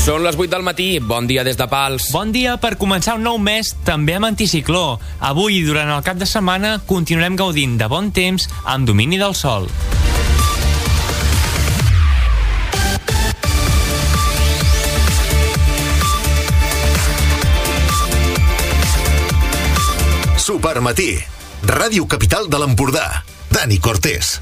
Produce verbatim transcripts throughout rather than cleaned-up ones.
Són les vuit del matí, bon dia des de Pals. Bon dia per començar un nou mes, també amb anticicló. Avui i durant el cap de setmana continuarem gaudint de bon temps amb domini del sol. Supermatí, Ràdio Capital de l'Empordà. Dani Cortés.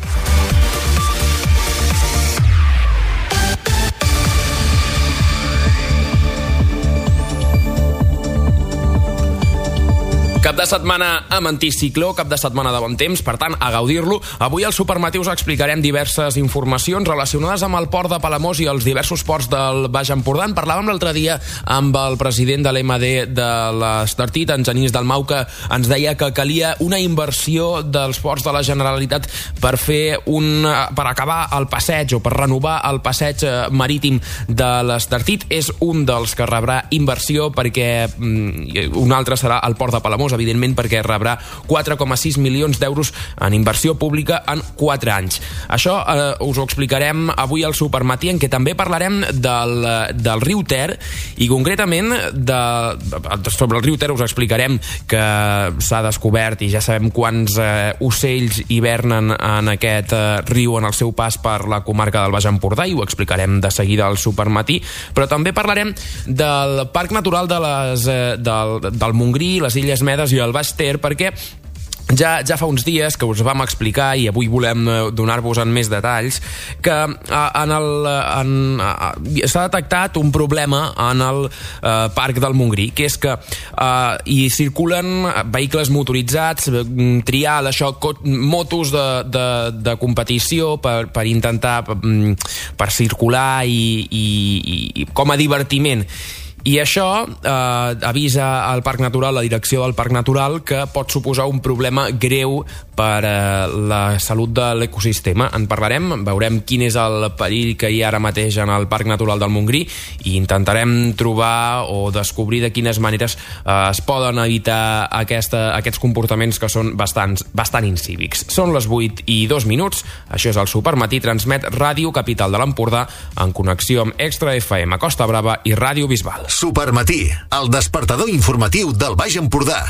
Cap de setmana amb anticicló, cap de setmana de bon temps, per tant, a gaudir-lo. Avui al Supermatí us explicarem diverses informacions relacionades amb el port de Palamós i els diversos ports del Baix Empordà. En parlàvem l'altre dia amb el president de l'M D de l'Estartit, en Genís Dalmau, que ens deia que calia una inversió dels ports de la Generalitat per fer un, per acabar el passeig o per renovar el passeig marítim de l'Estartit. És un dels que rebrà inversió perquè un altre serà el port de Palamós, evidentment, perquè rebrà quatre coma sis milions d'euros en inversió pública en quatre anys. Això eh, us ho explicarem avui al Supermatí, en què també parlarem del, del riu Ter, i concretament de, sobre el riu Ter us explicarem que s'ha descobert i ja sabem quants eh, ocells hivernen en aquest eh, riu en el seu pas per la comarca del Baix Empordà, i ho explicarem de seguida al Supermatí. Però també parlarem del Parc Natural de les, eh, del, del Montgrí, les Illes Medes i el Baix Ter, perquè Ja, ja fa uns dies que us vam explicar, i avui volem donar-vos en més detalls, que en el, en, s'ha detectat un problema en el eh, Parc del Montgrí, que és que eh, hi circulen vehicles motoritzats, trial, això, motos de, de, de competició per, per intentar per circular i, i, i com a divertiment. I això eh, avisa al Parc Natural, la direcció del Parc Natural, que pot suposar un problema greu per eh, la salut de l'ecosistema. En parlarem, veurem quin és el perill que hi ha ara mateix en el Parc Natural del Montgrí, i intentarem trobar o descobrir de quines maneres eh, es poden evitar aquesta, aquests comportaments que són bastant, bastant incívics. Són les vuit i dos minuts, això és el Supermatí, transmet Ràdio Capital de l'Empordà en connexió amb Extra F M Costa Brava i Ràdio Bisbal. Supermatí, el despertador informatiu del Baix Empordà.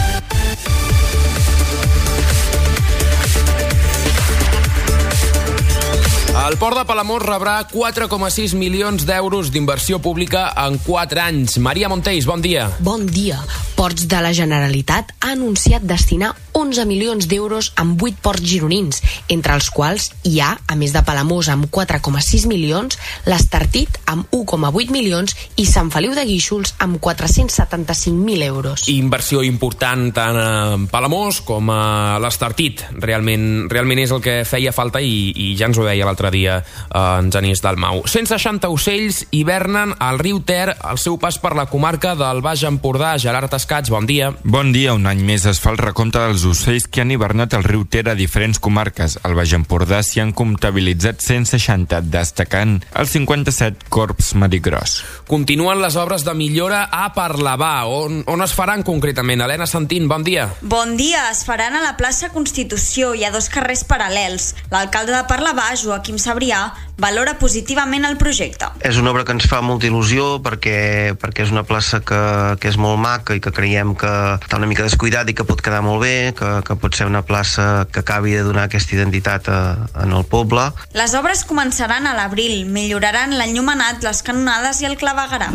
El port de Palamós rebrà quatre coma sis milions d'euros d'inversió pública en quatre anys. Maria Montells, bon dia. Bon dia. Ports de la Generalitat ha anunciat destinar onze milions d'euros en vuit ports gironins, entre els quals hi ha, a més de Palamós amb quatre coma sis milions, l'Estartit amb u coma vuit milions i Sant Feliu de Guíxols amb quatre-cents setanta-cinc mil euros. Inversió important tant a Palamós com a l'Estartit. Realment, realment és el que feia falta, i, i ja ens ho deia l'altre dia en Genís Dalmau. cent seixanta ocells hivernen al riu Ter al seu pas per la comarca del Baix Empordà. Gerard Escats, bon dia. Bon dia. Un any més es fa el recompte dels ocells que han hivernat al riu Ter a diferents comarques. Al Baix Empordà s'hi han comptabilitzat cent seixanta, destacant el cinquanta-set Corps Marigros. Continuen les obres de millora a Parlavà. On, on es faran concretament? Helena Santín, bon dia. Bon dia. Es faran a la plaça Constitució. Hi ha dos carrers paral·lels. L'alcalde de Parlavà, Joaquim Sabrià, valora positivament el projecte. És una obra que ens fa molta il·lusió perquè, perquè és una plaça que, que és molt maca i que creiem que està una mica descuidat i que pot quedar molt bé, que, que pot ser una plaça que acabi de donar aquesta identitat a, en el poble. Les obres començaran a l'abril, milloraran l'enllumenat, les canonades i el clavegueram.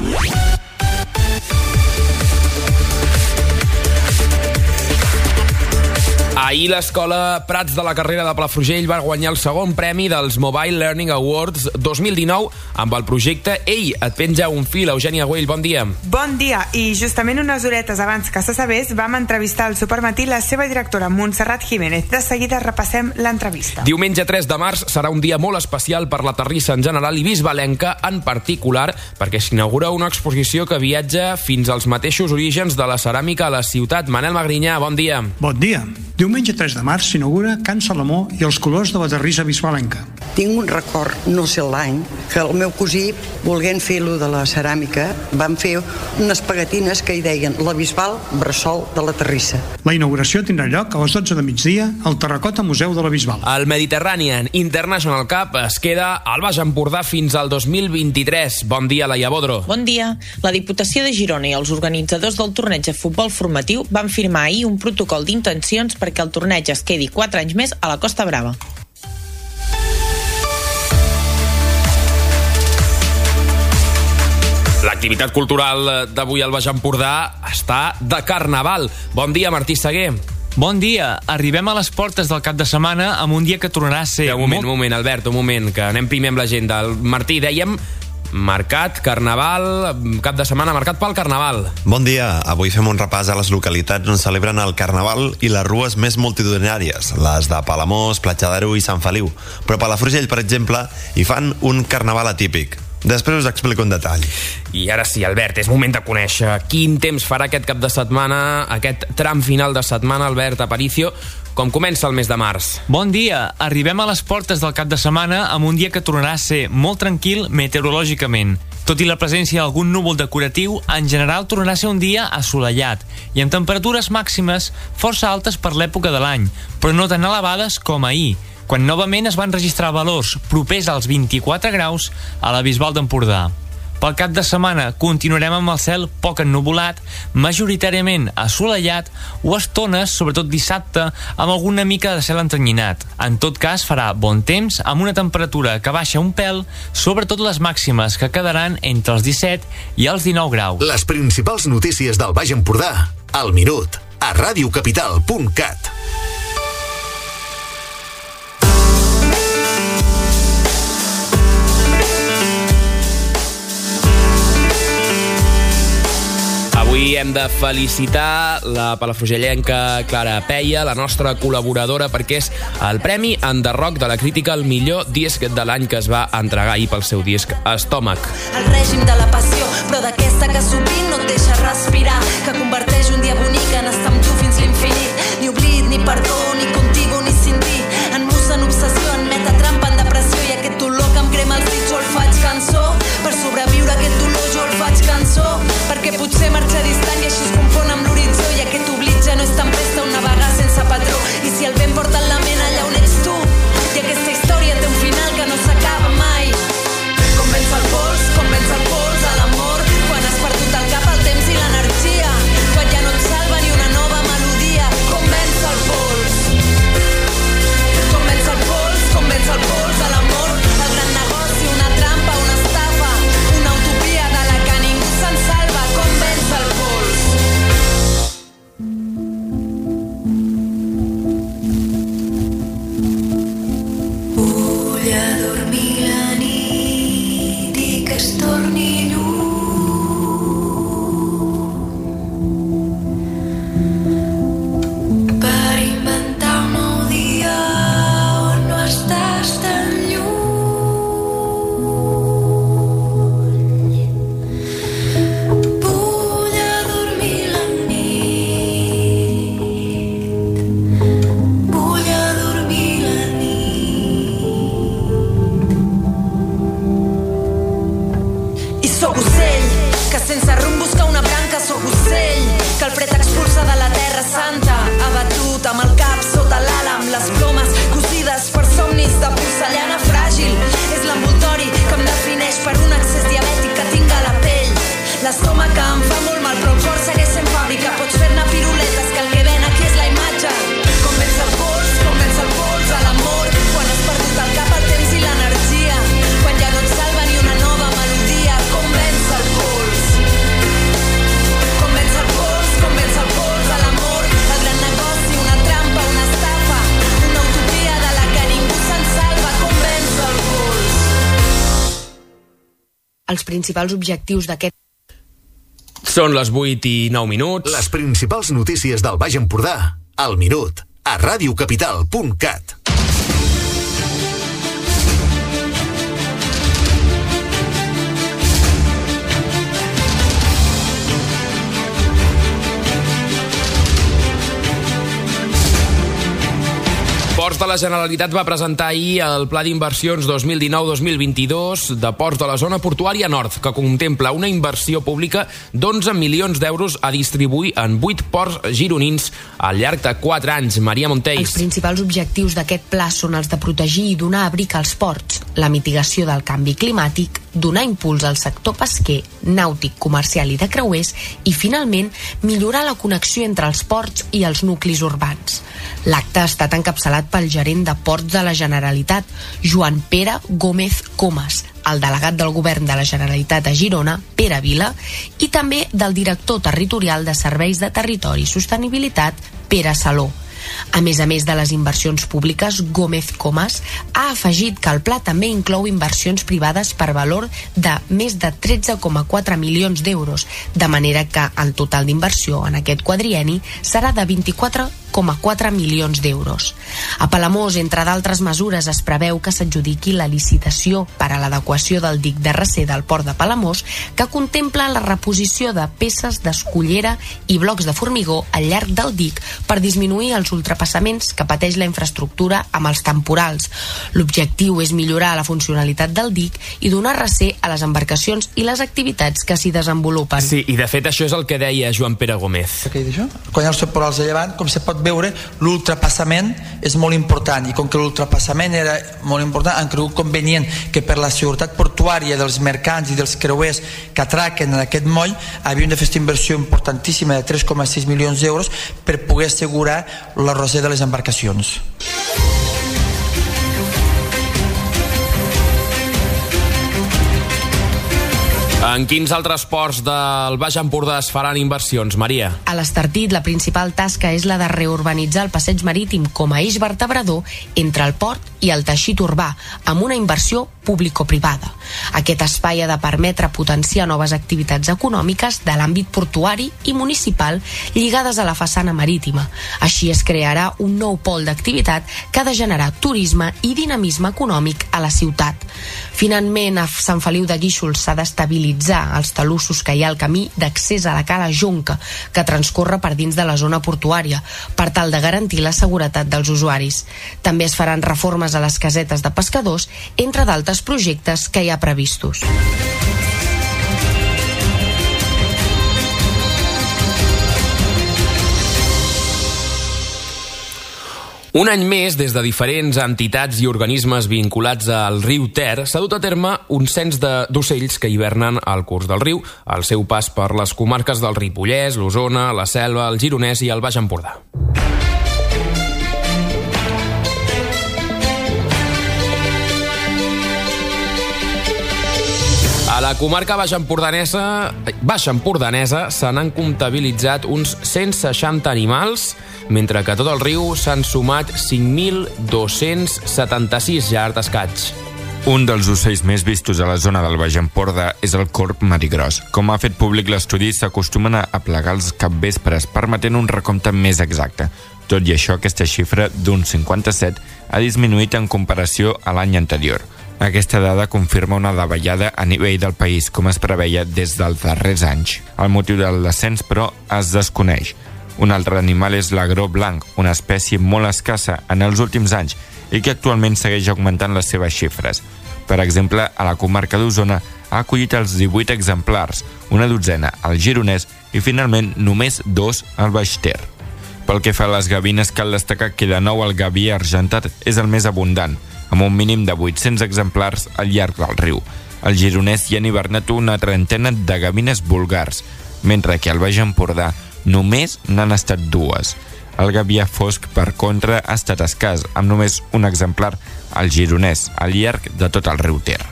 Ahir l'escola Prats de la carrera de Palafrugell va guanyar el segon premi dels Mobile Learning Awards dos mil dinou amb el projecte Ei, et penja un fil. Eugènia Güell, bon dia. Bon dia, i justament unes horetes abans que se sabés vam entrevistar al Supermatí la seva directora Montserrat Jiménez. De seguida repassem l'entrevista. Diumenge tres de març serà un dia molt especial per la terrissa en general i bisbalenca en particular, perquè s'inaugura una exposició que viatja fins als mateixos orígens de la ceràmica a la ciutat. Manel Magrinyà, bon dia. Bon dia. Diumenge diumenge tres de març s'inaugura Can Salomó i els colors de la terrissa bisbalenca. Tinc un record, no sé l'any, que el meu cosí, volent fer-lo de la ceràmica, van fer unes pegatines que hi deien la Bisbal Bressol de la Terrissa. La inauguració tindrà lloc a les dotze de migdia al Terracota Museu de la Bisbal. El Mediterranean International Cup es queda al Baix Empordà fins al dos mil vint-i-tres. Bon dia, Laia Bodro. Bon dia. La Diputació de Girona i els organitzadors del torneig de futbol formatiu van firmar ahir un protocol d'intencions perquè el torneig es quedi quatre anys més a la Costa Brava. L'activitat cultural d'avui al Baix Empordà està de carnaval. Bon dia, Martí Seguer. Bon dia. Arribem a les portes del cap de setmana amb un dia que tornarà a ser... Ja, un moment, molt... un moment, Albert, un moment, que anem primer amb l'agenda. Martí, dèiem... Mercat, Carnaval, cap de setmana marcat pel Carnaval. Bon dia, avui fem un repàs a les localitats on celebren el Carnaval i les rues més multitudinàries, les de Palamós, Platja d'Aro i Sant Feliu. Però a Palafrugell, per exemple, hi fan un Carnaval atípic. Després us explico un detall. I ara sí, Albert, és moment de conèixer quin temps farà aquest cap de setmana, aquest tram final de setmana, Albert Aparicio, com comença el mes de març. Bon dia. Arribem a les portes del cap de setmana amb un dia que tornarà a ser molt tranquil meteorològicament. Tot i la presència d'algun núvol decoratiu, en general tornarà a ser un dia assolellat i amb temperatures màximes força altes per l'època de l'any, però no tan elevades com ahir, quan novament es van registrar valors propers als vint-i-quatre graus a la Bisbal d'Empordà. Pel cap de setmana continuarem amb el cel poc ennuvolat, majoritàriament assolellat o estones, sobretot dissabte, amb alguna mica de cel entrenyinat. En tot cas, farà bon temps amb una temperatura que baixa un pèl, sobretot les màximes, que quedaran entre els disset i els dinou graus. Les principals notícies del Baix Empordà, al minut, a radiocapital punt cat. Avui hem de felicitar la palafrugellenca Clara Peia, la nostra col·laboradora, perquè és el Premi Enderroc de la Crítica al millor disc de l'any que es va entregar ahir pel seu disc Estómac. El règim de la passió, però d'aquesta que sovint no et deixa respirar, que converteix un dia bonic en estar amb tu fins l'infinit. Ni oblit, ni perdó, ni contigo, ni sin ti. En musa, en obsessió, en meta trampa, en depressió, i aquest dolor que em crema els dits jo el faig cançó. Per sobreviure a aquest dolor jo el faig cançó, perquè potser marxa distant i així es confon amb l'horitzó, i aquest oblit ja no és tan presta un navegar sense patró. I si el vent porta en la ment allà on ets tu, i aquesta història té un final que no s'acaba mai. Com vens el pols, com vens el pols a l'amor, quan has perdut el cap, el temps i l'energia, quan ja no et salva ni una nova melodia. Com vens el pols, com vens el pols, com vens el pols a l'amor, el gran negoci, una trampa, una estafa, una utopia de la que ningú se'n salva. Com vens el pols. Vull adormir la nit i que es torni lluny per inventar un nou dia on no estàs tan lluny. Vull adormir la nit, vull adormir la nit. I sóc ocell, que sense rumb busca una branca. Sóc ocell, que el fred expulsa de la terra santa, abatut amb el cap sota l'ala, amb les plomes cosides per somnis de porcellana fràgil. És l'envoltori que em defineix per un excés diabètic que tinc a la pell. L'estómac que em fa molt mal, però el cor segueix sent fàbrica. Pots fer-ne piruletes, que el que ven aquí és la imatge. Com vens el pols, com vens el pols a l'amor, quan has perdut el cap, el temps i l'energia, quan ja no et salva ni una nova melodia. Com vens el pols, com vens el pols, com vens el pols a l'amor, el gran negoci, una trampa, una estafa, una utopia de la que ningú se'n salva. Com vens el pols. Els principals objectius d'aquest Són les vuit i nou minuts. Les principals notícies del Baix Empordà, al minut, a radiocapital punt cat. Ports de la Generalitat va presentar ahir el Pla d'Inversions dos mil dinou dos mil vint-i-dos de ports de la zona portuària nord, que contempla una inversió pública d'onze milions d'euros a distribuir en vuit ports gironins al llarg de quatre anys. Maria Montells. Els principals objectius d'aquest pla són els de protegir i donar abric als ports, la mitigació del canvi climàtic, donar impuls al sector pesquer, nàutic, comercial i de creuers i, finalment, millorar la connexió entre els ports i els nuclis urbans. L'acte ha estat encapçalat pel gerent de Ports de la Generalitat, Joan Pere Gómez Comas, el delegat del Govern de la Generalitat a Girona, Pere Vila, i també del director territorial de Serveis de Territori i Sostenibilitat, Pere Saló. A més a més de les inversions públiques, Gómez Comas ha afegit que el pla també inclou inversions privades per valor de més de tretze coma quatre milions d'euros, de manera que el total d'inversió en aquest quadrienni serà de vint-i-quatre coma quatre milions d'euros. A Palamós, entre d'altres mesures, es preveu que s'adjudiqui la licitació per a l'adequació del dic de recer del port de Palamós, que contempla la reposició de peces d'escullera i blocs de formigó al llarg del dic per disminuir els ultrapassaments que pateix la infraestructura amb els temporals. L'objectiu és millorar la funcionalitat del dic i donar recer a les embarcacions i les activitats que s'hi desenvolupen. Sí, i de fet això és el que deia Joan Pere Gómez. Què he dit això? Quan hi ha els temporals de llevant, com se pot veure, l'ultrapassament és molt important, i com que l'ultrapassament era molt important, han cregut convenient que per la seguretat portuària dels mercants i dels creuers que atraquen en aquest moll havien de fer aquesta inversió importantíssima de tres coma sis milions d'euros per poder assegurar la recer de les embarcacions. En quins altres ports del Baix Empordà es faran inversions, Maria? A l'Estartit, la principal tasca és la de reurbanitzar el passeig marítim com a eix vertebrador entre el port i el teixit urbà, amb una inversió público-privada. Aquest espai ha de permetre potenciar noves activitats econòmiques de l'àmbit portuari i municipal lligades a la façana marítima. Així es crearà un nou pol d'activitat que ha de generar turisme i dinamisme econòmic a la ciutat. Finalment, a Sant Feliu de Guíxols s'ha d'estabilitzar els talussos que hi ha al camí d'accés a la cala Jonca, que transcorre per dins de la zona portuària, per tal de garantir la seguretat dels usuaris. També es faran reformes a les casetes de pescadors, entre d'altres projectes que hi ha previstos. Un any més, des de diferents entitats i organismes vinculats al riu Ter, s'ha dut a terme un cens d'ocells que hivernen al curs del riu, al seu pas per les comarques del Ripollès, l'Osona, la Selva, el Gironès i el Baix Empordà. A la comarca baix empordanesa, baix empordanesa se n'han comptabilitzat uns cent seixanta animals, mentre que a tot el riu s'han sumat cinc mil dos-cents setanta-sis llargs d'escaig. Un dels ocells més vistos a la zona del Baix Empordà és el corb marigros. Com ha fet públic l'estudi, s'acostumen a plegar els capvespres, permetent un recompte més exacte. Tot i això, aquesta xifra d'un cinquanta-set ha disminuït en comparació a l'any anterior. Aquesta dada confirma una davallada a nivell del país, com es preveia des dels darrers anys. El motiu del descens, però, es desconeix. Un altre animal és l'agró blanc, una espècie molt escassa en els últims anys i que actualment segueix augmentant les seves xifres. Per exemple, a la comarca d'Osona ha acollit els divuit exemplars, una dotzena al Gironès i finalment només dos al Baix Ter. Pel que fa a les gavines, cal destacar que de nou el gaví argentat és el més abundant, amb un mínim de vuit-cents exemplars al llarg del riu. Al Gironès hi han hivernat una trentena de gavines vulgars, mentre que al Baix Empordà només n'han estat dues. El gavià fosc, per contra, ha estat escàs, amb només un exemplar al Gironès, al llarg de tot el riu Ter.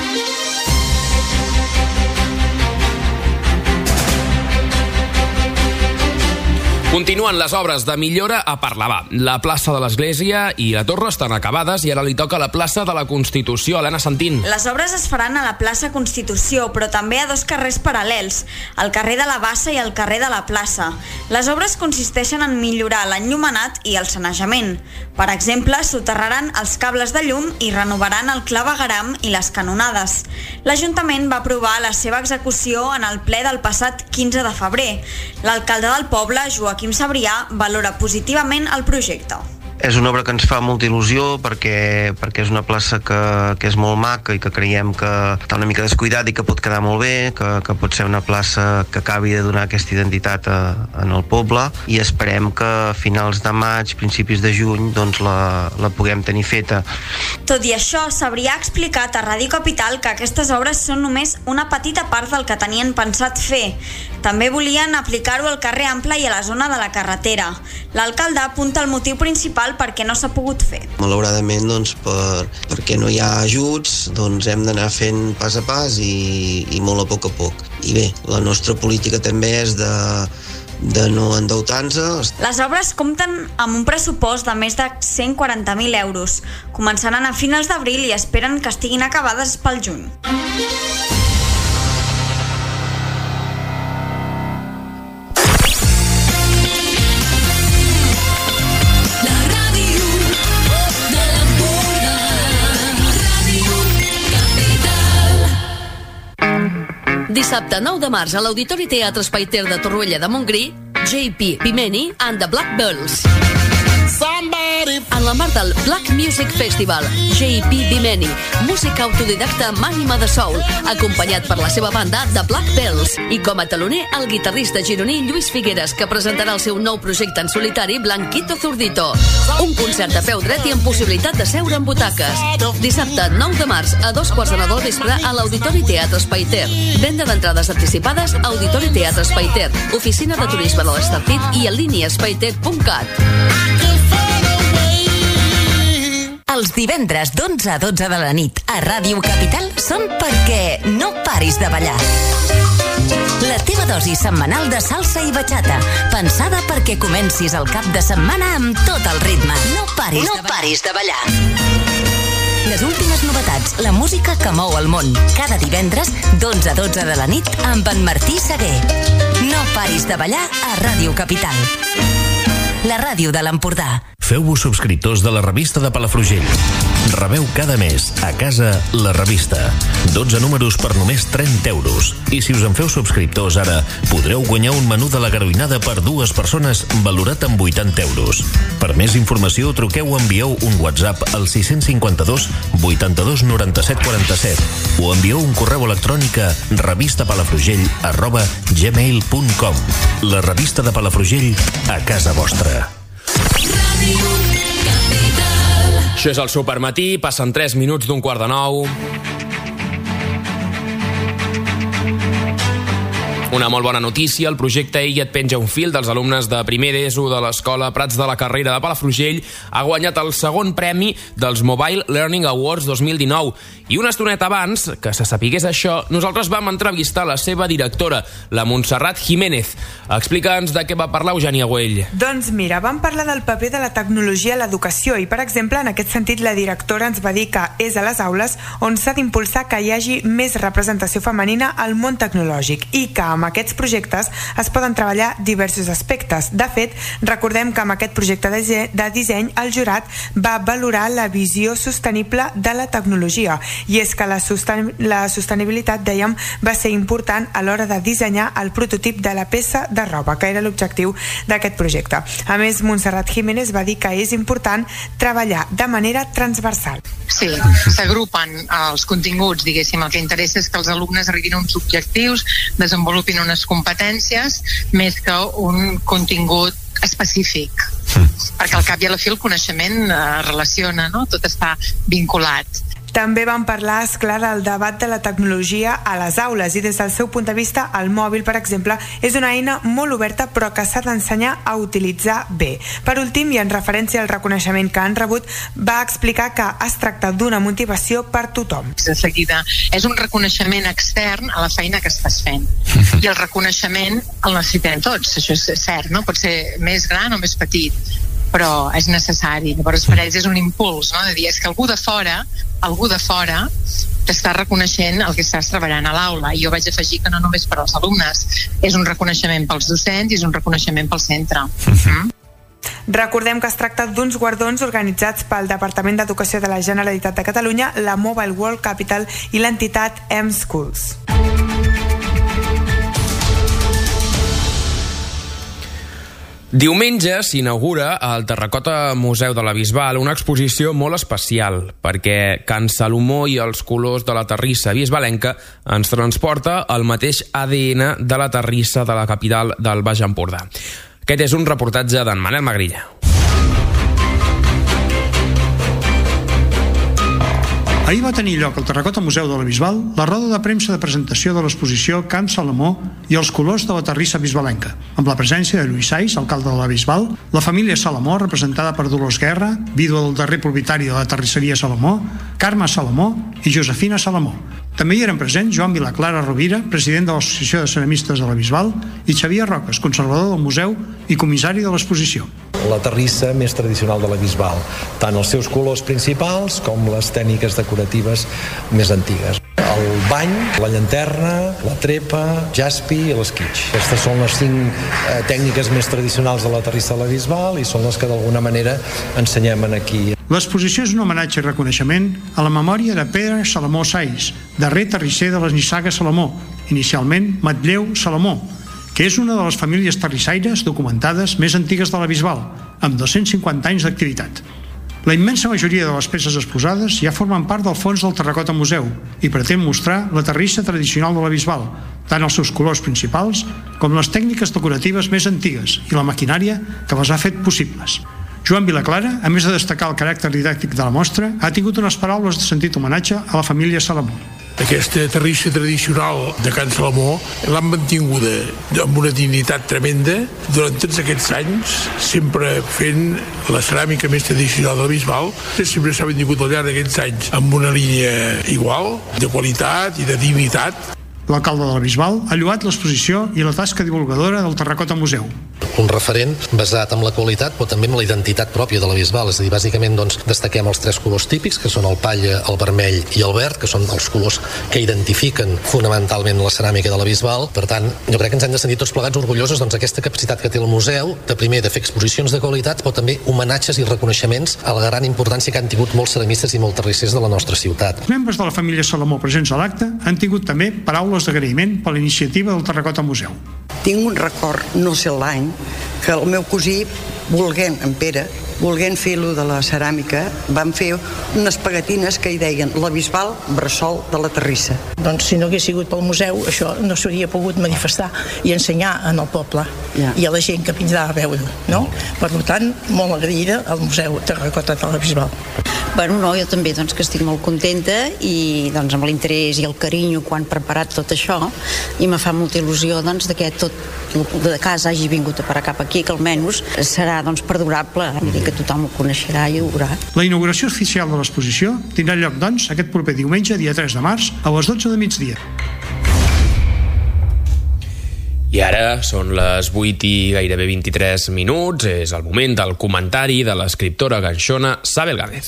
Continuen les obres de millora a Parlavà. La plaça de l'Església i la Torre estan acabades i ara li toca la plaça de la Constitució. Helena Santín. Les obres es faran a la plaça Constitució, però també a dos carrers paral·lels, el carrer de la Bassa i el carrer de la plaça. Les obres consisteixen en millorar l'enllumenat i el sanejament. Per exemple, soterraran els cables de llum i renovaran el clavegueram i les canonades. L'Ajuntament va aprovar la seva execució en el ple del passat quinze de febrer. L'alcalde del poble, Joaquim Sabrià, valora positivament el projecte. És una obra que ens fa molta il·lusió perquè, perquè és una plaça que, que és molt maca i que creiem que està una mica descuidat i que pot quedar molt bé, que, que pot ser una plaça que acabi de donar aquesta identitat a, en el poble, i esperem que a finals de maig, principis de juny, doncs la, la puguem tenir feta. Tot i això, s'hauria explicat a Ràdio Capital que aquestes obres són només una petita part del que tenien pensat fer. També volien aplicar-ho al carrer Ample i a la zona de la carretera. L'alcalde apunta el motiu principal perquè no s'ha pogut fer. Malauradament, doncs, per, perquè no hi ha ajuts, doncs hem d'anar fent pas a pas i, i molt a poc a poc. I bé, la nostra política també és de, de no endeutar-nos. Les obres compten amb un pressupost de més de cent quaranta mil euros. Començaran a finals d'abril i esperen que estiguin acabades pel juny. Dissabte nou de març a l'Auditori Teatre Espai Ter de Torroella de Montgrí, J P Bimeni and the Black Bells. En la mar del Black Music Festival, J P Bimeni, músic autodidacta amb ànima de soul, acompanyat per la seva banda The Black Bells, i com a teloner el guitarrista gironí Lluís Figueres, que presentarà el seu nou projecte en solitari Blanquito Zurdito. Un concert a peu dret i amb possibilitat de seure en butaques. Dissabte nou de març a dos quarts de nou del vespre a l'Auditori Teatre Espai Ter. Venda d'entrades anticipades a Auditori Teatre Espai Ter, Oficina de Turisme de l'Estartit i en línia espaiter punt cat. Els divendres d'onze a dotze de la nit a Ràdio Capital són perquè no paris de ballar. La teva dosi setmanal de salsa i bachata, pensada perquè comencis el cap de setmana amb tot el ritme. No paris, no de, paris de ballar. Les últimes novetats, la música que mou el món. Cada divendres d'onze a dotze de la nit amb en Martí Seguer. No paris de ballar a Ràdio Capital, la ràdio de l'Empordà. Feu-vos subscriptors de la revista de Palafrugell. Rebeu cada mes a casa la revista. dotze números per només trenta euros. I si us en feu subscriptors ara, podreu guanyar un menú de la garoinada per dues persones valorat en vuitanta euros. Per més informació, truqueu o envieu un WhatsApp al sis cinquanta-dos vuitanta-dos noranta-set quaranta-set o envieu un correu electrònic a revistapalafrugell arroba gmail punt com. La revista de Palafrugell a casa vostra. Això és el Supermatí, passen tres minuts d'un quart de nou. Una molt bona notícia, el projecte Ella et penja un fil dels alumnes de primer d'ESO de l'Escola Prats de la Carrera de Palafrugell ha guanyat el segon premi dels Mobile Learning Awards dos mil dinou. I una estoneta abans, que se sapigués això, nosaltres vam entrevistar la seva directora, la Montserrat Jiménez. Explica'ns de què va parlar Eugènia Güell. Doncs mira, vam parlar del paper de la tecnologia a l'educació i, per exemple, en aquest sentit la directora ens va dir que és a les aules on s'ha d'impulsar que hi hagi més representació femenina al món tecnològic i que amb aquests projectes es poden treballar diversos aspectes. De fet, recordem que amb aquest projecte de disseny el jurat va valorar la visió sostenible de la tecnologia, i és que la, sosten la sostenibilitat, dèiem, va ser important a l'hora de dissenyar el prototip de la peça de roba, que era l'objectiu d'aquest projecte. A més, Montserrat Jiménez va dir que és important treballar de manera transversal. Sí, s'agrupen els continguts, diguéssim, el que interessa és que els alumnes arribin a uns objectius, desenvolupin unes competències, més que un contingut específic. Mm. Perquè al cap i a la fi el coneixement es relaciona, no? Tot està vinculat. També vam parlar, esclar, del debat de la tecnologia a les aules i des del seu punt de vista el mòbil, per exemple, és una eina molt oberta però que s'ha d'ensenyar a utilitzar bé. Per últim, i en referència al reconeixement que han rebut, va explicar que es tracta d'una motivació per tothom. De seguida, és un reconeixement extern a la feina que estàs fent. I el reconeixement el necessitem tots, això és cert, no? Pot ser més gran o més petit, però és necessari. Llavors per ells és un impuls, no? De dir, és que algú de fora algú de fora t'està reconeixent el que estàs treballant a l'aula, i jo vaig afegir que no només per als alumnes, és un reconeixement pels docents i és un reconeixement pel centre. Mm? Recordem que es tracta d'uns guardons organitzats pel Departament d'Educació de la Generalitat de Catalunya, la Mobile World Capital i l'entitat M-Schools. Diumenge s'inaugura al Terracota Museu de la Bisbal una exposició molt especial perquè Can Salomó i els colors de la terrissa bisbalenca ens transporta al mateix A D N de la terrissa de la capital del Baix Empordà. Aquest és un reportatge d'en Manel Magrilla. Ahir va tenir lloc al Terracota Museu de la Bisbal la roda de premsa de presentació de l'exposició Can Salomó i els colors de la terrissa bisbalenca, amb la presència de Lluís Sais, alcalde de la Bisbal, la família Salomó, representada per Dolors Guerra, vídua del darrer propietari de la terrisseria Salomó, Carme Salomó i Josefina Salomó. També hi eren presents Joan Vilaclara Rovira, president de l'Associació de Ceramistes de la Bisbal, i Xavier Roques, conservador del museu i comissari de l'exposició. La terrissa més tradicional de la Bisbal, tant els seus colors principals com les tècniques decoratives més antigues. El bany, la llanterna, la trepa, jaspi i l'esquitx. Aquestes són les cinc eh, tècniques més tradicionals de la terrissa de la Bisbal i són les que d'alguna manera ensenyem aquí. L'exposició és un homenatge i reconeixement a la memòria de Pere Salomó Sais, darrer terrisser de les nissagues Salomó, inicialment Matlleu Salomó, que és una de les famílies terrissaires documentades més antigues de la Bisbal, amb dos-cents cinquanta anys d'activitat. La immensa majoria de les peces exposades ja formen part del fons del Terracota Museu i pretén mostrar la terrissa tradicional de la Bisbal, tant els seus colors principals com les tècniques decoratives més antigues i la maquinària que les ha fet possibles. Joan Vilaclara, a més de destacar el caràcter didàctic de la mostra, ha tingut unes paraules de sentit homenatge a la família Salomó. Aquesta terrissa tradicional de Can Salomó l'han mantinguda amb una dignitat tremenda durant tots aquests anys, sempre fent la ceràmica més tradicional de la Bisbal. Sempre s'ha mantingut al llarg d'aquests anys amb una línia igual, de qualitat i de dignitat. L'alcalde de la Bisbal ha lloat l'exposició i la tasca divulgadora del Terracota Museu. Un referent basat en la qualitat però també en la identitat pròpia de la Bisbal, és a dir, bàsicament doncs, destaquem els tres colors típics, que són el palla, el vermell i el verd, que són els colors que identifiquen fonamentalment la ceràmica de la Bisbal. Per tant, jo crec que ens hem de sentir tots plegats orgullosos doncs, d'aquesta capacitat que té el museu, de primer de fer exposicions de qualitat, però també homenatges i reconeixements a la gran importància que han tingut molts ceramistes i molts terrissers de la nostra ciutat. Els membres de la família Salomó presents a l'acte han tingut també paraules d'agraïment per la iniciativa del Terracota Museu. Tinc un record, no sé l'any, que el meu cosí, volent, en Pere, volent fer-lo de la ceràmica, van fer unes pegatines que hi deien la Bisbal, bressol de la terrissa. Doncs si no hagués sigut pel museu, això no s'hauria pogut manifestar i ensenyar en el poble ja. I a la gent que vindrà a veure, no? Per tant, molt agraïda al Museu Terracota de la Bisbal. Bueno, no, jo també doncs, que estic molt contenta i doncs, amb l'interès i el carinyo quan han preparat tot això i me fa molta il·lusió doncs, de que tot de casa hagi vingut a parar cap aquí, que almenys serà doncs, perdurable, vull dir que tothom ho coneixerà i ho veurà. La inauguració oficial de l'exposició tindrà lloc doncs, aquest proper diumenge, dia tres de març, a les dotze de migdia. I ara són les vuit i gairebé vint-i-tres minuts. És el moment del comentari de l'escriptora ganxona Sabel Gámez.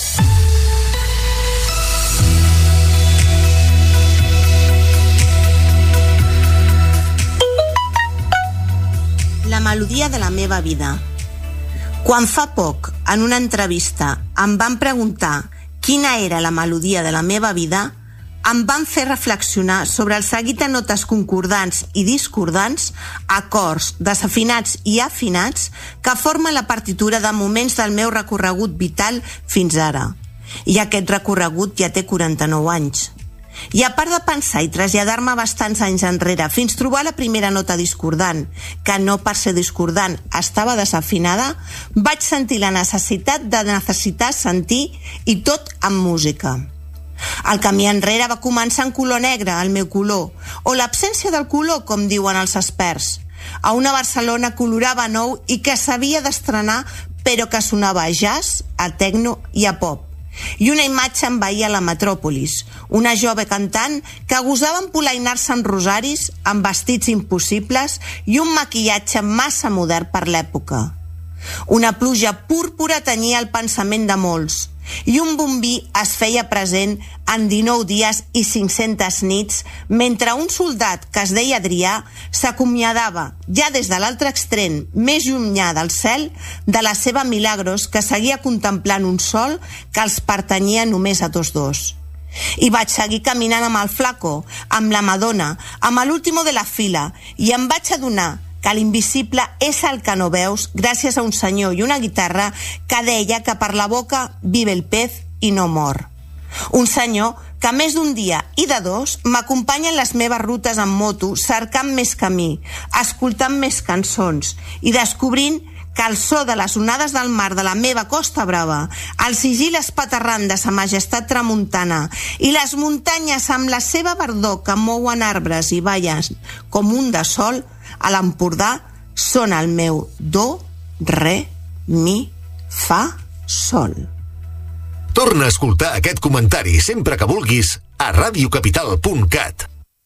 La melodia de la meva vida. Quan fa poc, en una entrevista, em van preguntar quina era la melodia de la meva vida, em van fer reflexionar sobre el seguit de notes concordants i discordants, acords, desafinats i afinats que formen la partitura de moments del meu recorregut vital fins ara. I aquest recorregut ja té quaranta-nou anys. I a part de pensar i traslladar-me bastants anys enrere fins trobar la primera nota discordant, que no per ser discordant estava desafinada, vaig sentir la necessitat de necessitar sentir i tot amb música. El camí enrere va començar en color negre, el meu color, o l'absència del color, com diuen els experts, a una Barcelona colorava nou i que s'havia d'estrenar, però que sonava a jazz, a tecno i a pop. I una imatge envaïa la metròpolis, una jove cantant que gosava empolainar-se en rosaris, amb vestits impossibles i un maquillatge massa modern per l'època. Una pluja púrpura tenyia el pensament de molts, i un bombí es feia present en dinou dies i cinc-centes nits mentre un soldat que es deia Adrià s'acomiadava, ja des de l'altre extrem més llunyà del cel, de la seva Milagros, que seguia contemplant un sol que els pertanyia només a tots dos. I vaig seguir caminant amb el Flaco, amb la Madonna, amb l'último de la fila, i em vaig adonar que l'invisible és el que no veus gràcies a un senyor i una guitarra que deia que per la boca vive el pez i no mor. Un senyor que més d'un dia i de dos m'acompanya en les meves rutes en moto cercant més camí, escoltant més cançons i descobrint que el so de les onades del mar de la meva Costa Brava, el sigil espaterrant de sa majestat tramuntana i les muntanyes amb la seva verdor que mouen arbres i valles com un de sol, a l'Empordà són el meu do, re, mi, fa, sol. Torna a escoltar aquest comentari sempre que vulguis a radiocapital punt cat.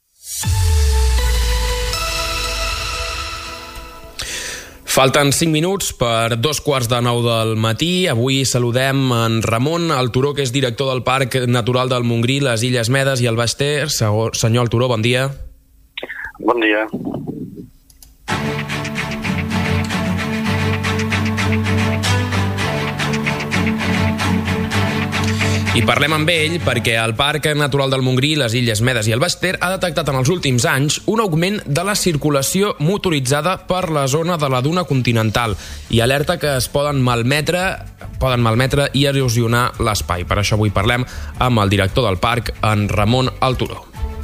Falten cinc minuts per dos quarts de nou del matí. Avui saludem en Ramon Alturó, que és director del Parc Natural del Montgrí, les Illes Medes i el Baix Ter. Senyor Alturó, bon dia. Bon dia. I parlem amb ell perquè el Parc Natural del Montgrí, les Illes Medes i el Baix Ter ha detectat en els últims anys un augment de la circulació motoritzada per la zona de la duna continental i alerta que es poden malmetre, poden malmetre i erosionar l'espai. Per això avui parlem amb el director del parc, en Ramon Alturó.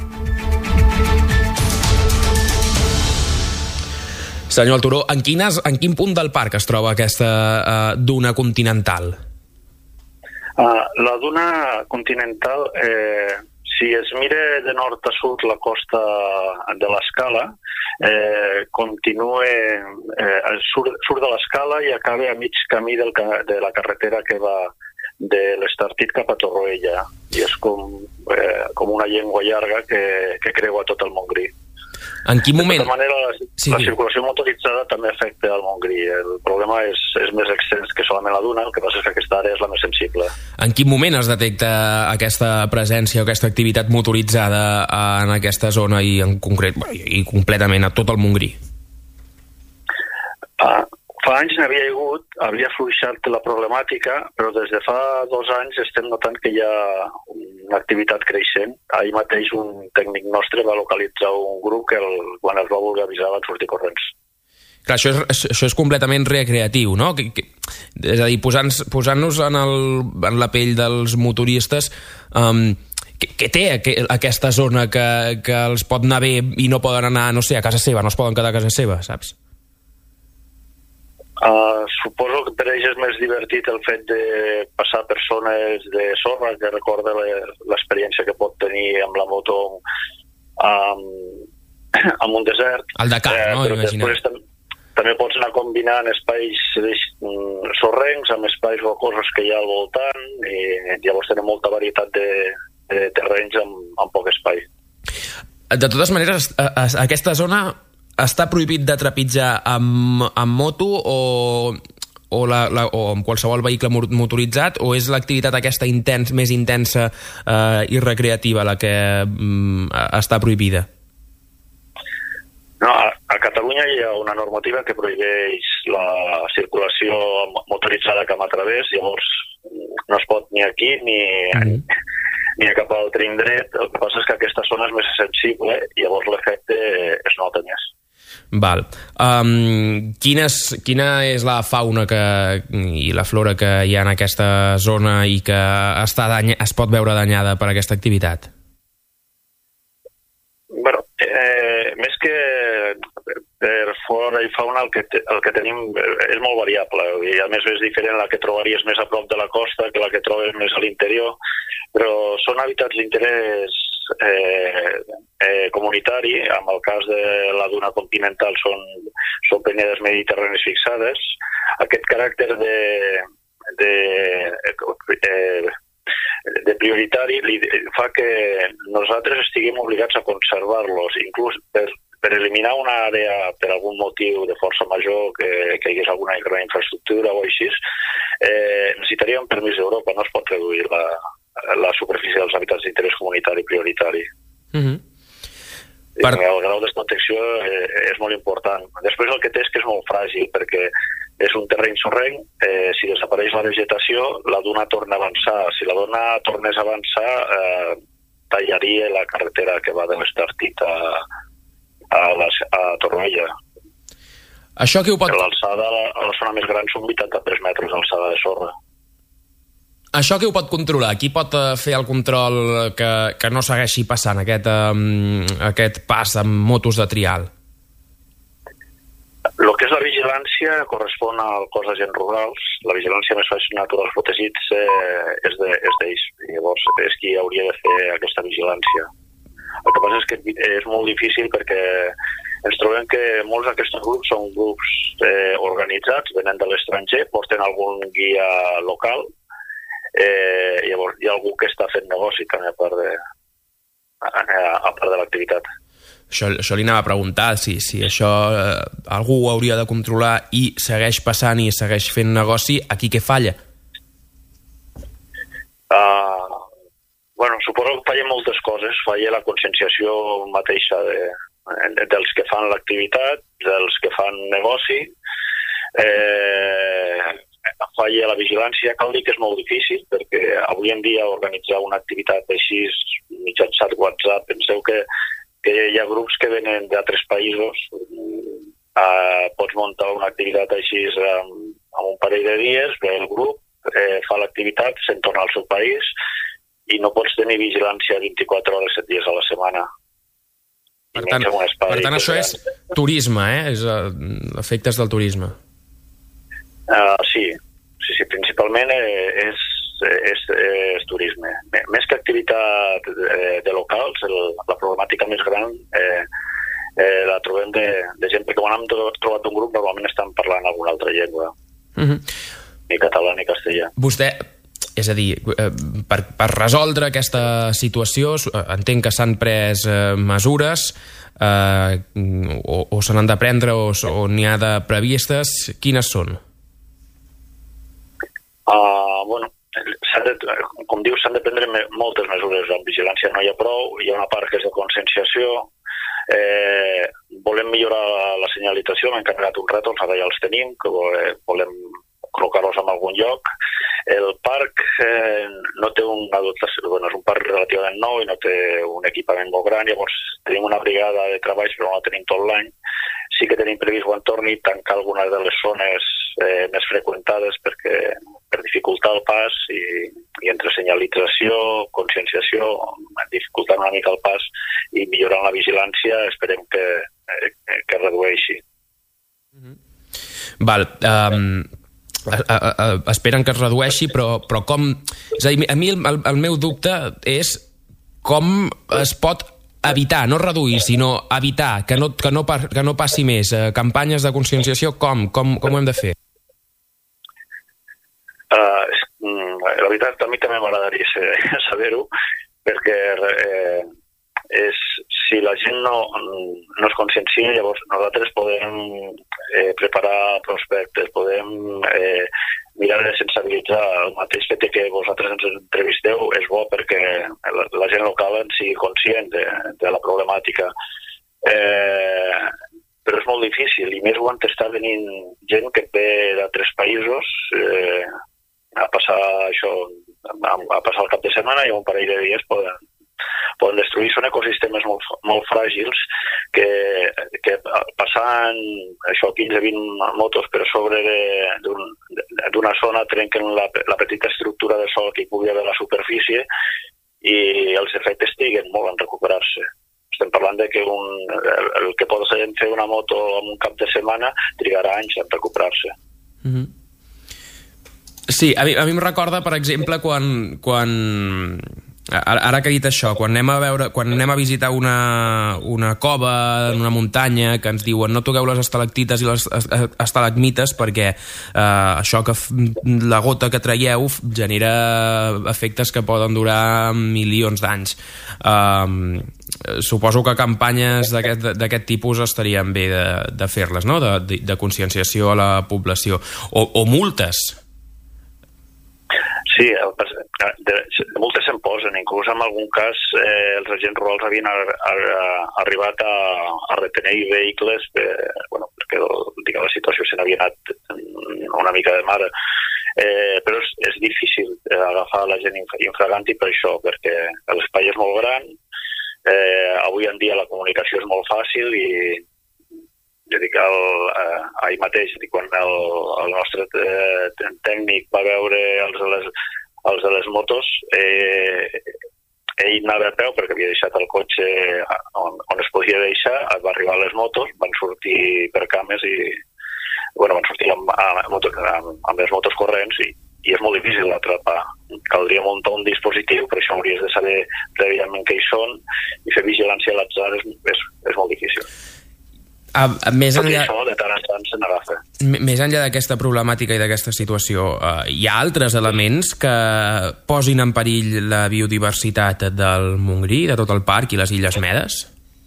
Senyor Alturó, en, quines, en quin punt del parc es troba aquesta uh, duna continental? Uh, la duna continental, eh, si es mira de nord a sud la costa de l'Escala, eh, continua, eh, surt, surt de l'Escala i acaba a mig camí del, de la carretera que va de l'Estartit cap a Torroella. I és com, eh, com una llengua llarga que, que creua tot el Montgrí. En quin moment? De tota manera, la, sí. la circulació motoritzada també afecta al Montgrí. El problema és, és més extens que solament la duna, el que passa és que aquesta àrea és la més sensible. En quin moment es detecta aquesta presència o aquesta activitat motoritzada en aquesta zona i en concret, i completament a tot el Montgrí? Ah, fa anys n'havia hagut, havia fluixat la problemàtica, però des de fa dos anys estem notant que hi ha una activitat creixent. Ahir mateix un tècnic nostre va localitzar un grup que el, quan es va voler avisar van sortir corrents. Clar, això és, això és completament recreatiu, no? Que, que, és a dir, posant-nos posant en, el, en la pell dels motoristes, um, què, què té aqu aquesta zona que, que els pot anar bé i no poden anar, no sé, a casa seva, no es poden quedar a casa seva, saps? Uh, suposo que per ells és més divertit el fet de passar per zones de sorra, que recorda l'experiència que pot tenir amb la moto um, en un desert. Al Dakar, eh, no? Però després tam també pots anar combinant espais um, sorrencs amb espais rocosos que hi ha al voltant i llavors tenen molta varietat de, de terrenys amb, amb poc espai. De totes maneres, a, a, aquesta zona està prohibit de trepitjar amb, amb moto o, o, la, la, o amb qualsevol vehicle motoritzat, o és l'activitat aquesta intens, més intensa eh, i recreativa la que mm, està prohibida? No, a, a Catalunya hi ha una normativa que prohibeix la circulació motoritzada cap a través, llavors no es pot ni aquí ni, mm. ni a cap altre indret. El que passa és que aquesta zona és més sensible i llavors l'efecte es nota més. Val. Um, quines, quina és la fauna que, i la flora que hi ha en aquesta zona i que està danya, es pot veure danyada per aquesta activitat? Bueno, eh, més que per flora i fauna el que, te, el que tenim és molt variable i a més és diferent la que trobaries més a prop de la costa que la que trobes més a l'interior, però són hàbitats d'interès eh, eh, comunitari. En el cas de la duna continental són, són penyedes mediterrànies fixades. Aquest caràcter de, de, eh, de prioritari li fa que nosaltres estiguem obligats a conservar-los, inclús per, per eliminar una àrea per algun motiu de força major, que, que hi hagués alguna gran infraestructura o així, eh, necessitaria un permís d'Europa, no es pot reduir la, la superfície dels hàbitats d'interès comunitari prioritari. Mm-hmm. Per... El grau de protecció eh, és molt important. Després el que té és que és molt fràgil, perquè és un terreny sorrenc, eh, si desapareix la vegetació, la duna torna a avançar. Si la duna tornés a avançar, eh, tallaria la carretera que va de l'Estartit a, a, a Torroella. Això qui ho pot... L'alçada a la zona més gran són vuitanta-tres metres d'alçada de sorra. Això qui ho pot controlar? Qui pot fer el control que, que no segueixi passant aquest, um, aquest pas amb motos de trial? El que és la vigilància correspon al cos d'agents rurals. La vigilància més fàcil naturals protegits eh, és d'ells. Llavors és qui hauria de fer aquesta vigilància. El que passa és que és molt difícil perquè ens trobem que molts d'aquests grups són grups eh, organitzats, venen de l'estranger, porten algun guia local, eh, llavors hi ha algú que està fent negoci també a part de, a, a part de l'activitat. Això, això li anava a preguntar, si, si això eh, algú ho hauria de controlar i segueix passant i segueix fent negoci, aquí què falla? Uh, bueno, suposo que fallen moltes coses. Falla la conscienciació mateixa de, de, dels que fan l'activitat, dels que fan negoci. Eh, falla la vigilància. Cal dir que és molt difícil, perquè avui en dia organitzar una activitat així mitjançant WhatsApp, penseu que que hi ha grups que venen d'altres països, eh, pots muntar una activitat així amb, amb un parell de dies, ve el grup, eh, fa l'activitat, se'n torna al seu país i no pots tenir vigilància vint-i-quatre hores, set dies a la setmana. Per tant, per tant això és turisme, eh? És uh, efectes del turisme. Uh, sí, sí, sí, principalment és És, és turisme. Més que activitat de, de locals, el, la problemàtica més gran eh, eh, la trobem de, de gent que quan hem trobat un grup normalment estan parlant alguna altra llengua, uh-huh. ni català ni castellà. Vostè, és a dir, per, per resoldre aquesta situació entenc que s'han pres eh, mesures eh, o, o se n'han de prendre o, o n'hi ha de previstes. Quines són? Uh, bueno, de, com dius, s'han de prendre moltes mesures. En vigilància no hi ha prou, hi ha una part que és de conscienciació. Eh, volem millorar la senyalització, m'he encarregat un rètols, ara ja els tenim, que volem col·locar-los en algun lloc. El parc eh, no té un dotació, bueno, és un parc relativament nou i no té un equipament molt gran, llavors tenim una brigada de treballs però no la tenim tot l'any. Sí que tenim previst quan torni tancar algunes de les zones eh, més freqüentades perquè, per dificultar el pas i, i entre senyalització, conscienciació, dificultant una mica el pas i millorant la vigilància esperem que, eh, que redueixi. Val, um, a, a, a, esperen que es redueixi, però, però com... És a dir, a mi el, el, el meu dubte és com es pot evitar, no reduir, sinó evitar que no, que no, que no passi més. Eh, campanyes de conscienciació, com? Com, com ho hem de fer? Uh, la veritat, a mi també m'agradaria saber-ho, perquè eh, és, si la gent no, no es consciencia, llavors nosaltres podem eh, preparar prospectes, podem eh, mirar de sensibilitzar. El mateix fet que vosaltres ens entrevisteu és bo perquè la, la gent local en sigui conscient de, de la problemàtica. Eh, però és molt difícil, i més quan està venint gent que ve d'altres països eh, a passar això, a, a passar el cap de setmana i un parell de dies poden, poden destruir. Són ecosistemes molt, molt fràgils que, que passant això quinze a vint motos per sobre d'una zona trenquen la, la petita estructura de sol que hi pugui haver a la superfície i els efectes triguen molt en recuperar-se. Estem parlant de que un, el, el que pot fer una moto en un cap de setmana trigarà anys en recuperar-se. Mm-hmm. Sí, a mi, a mi em recorda, per exemple, quan... quan... Ara, ara que he dit això, quan anem a veure, quan anem a visitar una, una cova en una muntanya que ens diuen no toqueu les estalactites i les estalagmites perquè eh, això que la gota que traieu genera efectes que poden durar milions d'anys. Eh, suposo que campanyes d'aquest tipus estarien bé de, de fer-les, no? De, de, de conscienciació a la població. O, o multes. Sí, de, de multes se'n posen, inclús en algun cas eh, els agents rurals havien a, a, a, arribat a, a retenir vehicles eh, bueno, perquè diguem, la situació se n'havia anat una mica de mare. Eh, però és, és difícil agafar la gent infraganti per això, perquè l'espai és molt gran, eh, avui en dia la comunicació és molt fàcil i, jo dic, el, eh, ahir mateix, dic, quan el, el nostre eh, tècnic va veure els de les, els de les motos, eh, ell anava a peu perquè havia deixat el cotxe on, on es podia deixar, va arribar a les motos, van sortir per cames i bueno, van sortir amb, amb, amb, amb les motos corrents i, i és molt difícil d'atrapar. Caldria muntar un dispositiu, per això hauries de saber prèviament què hi són i fer vigilància a l'atzar és, és, és molt difícil. A, a, més enllà, això de tant en tant se n'agafa. Més enllà d'aquesta problemàtica i d'aquesta situació, eh, hi ha altres elements que posin en perill la biodiversitat del Montgrí, de tot el parc i les Illes Medes?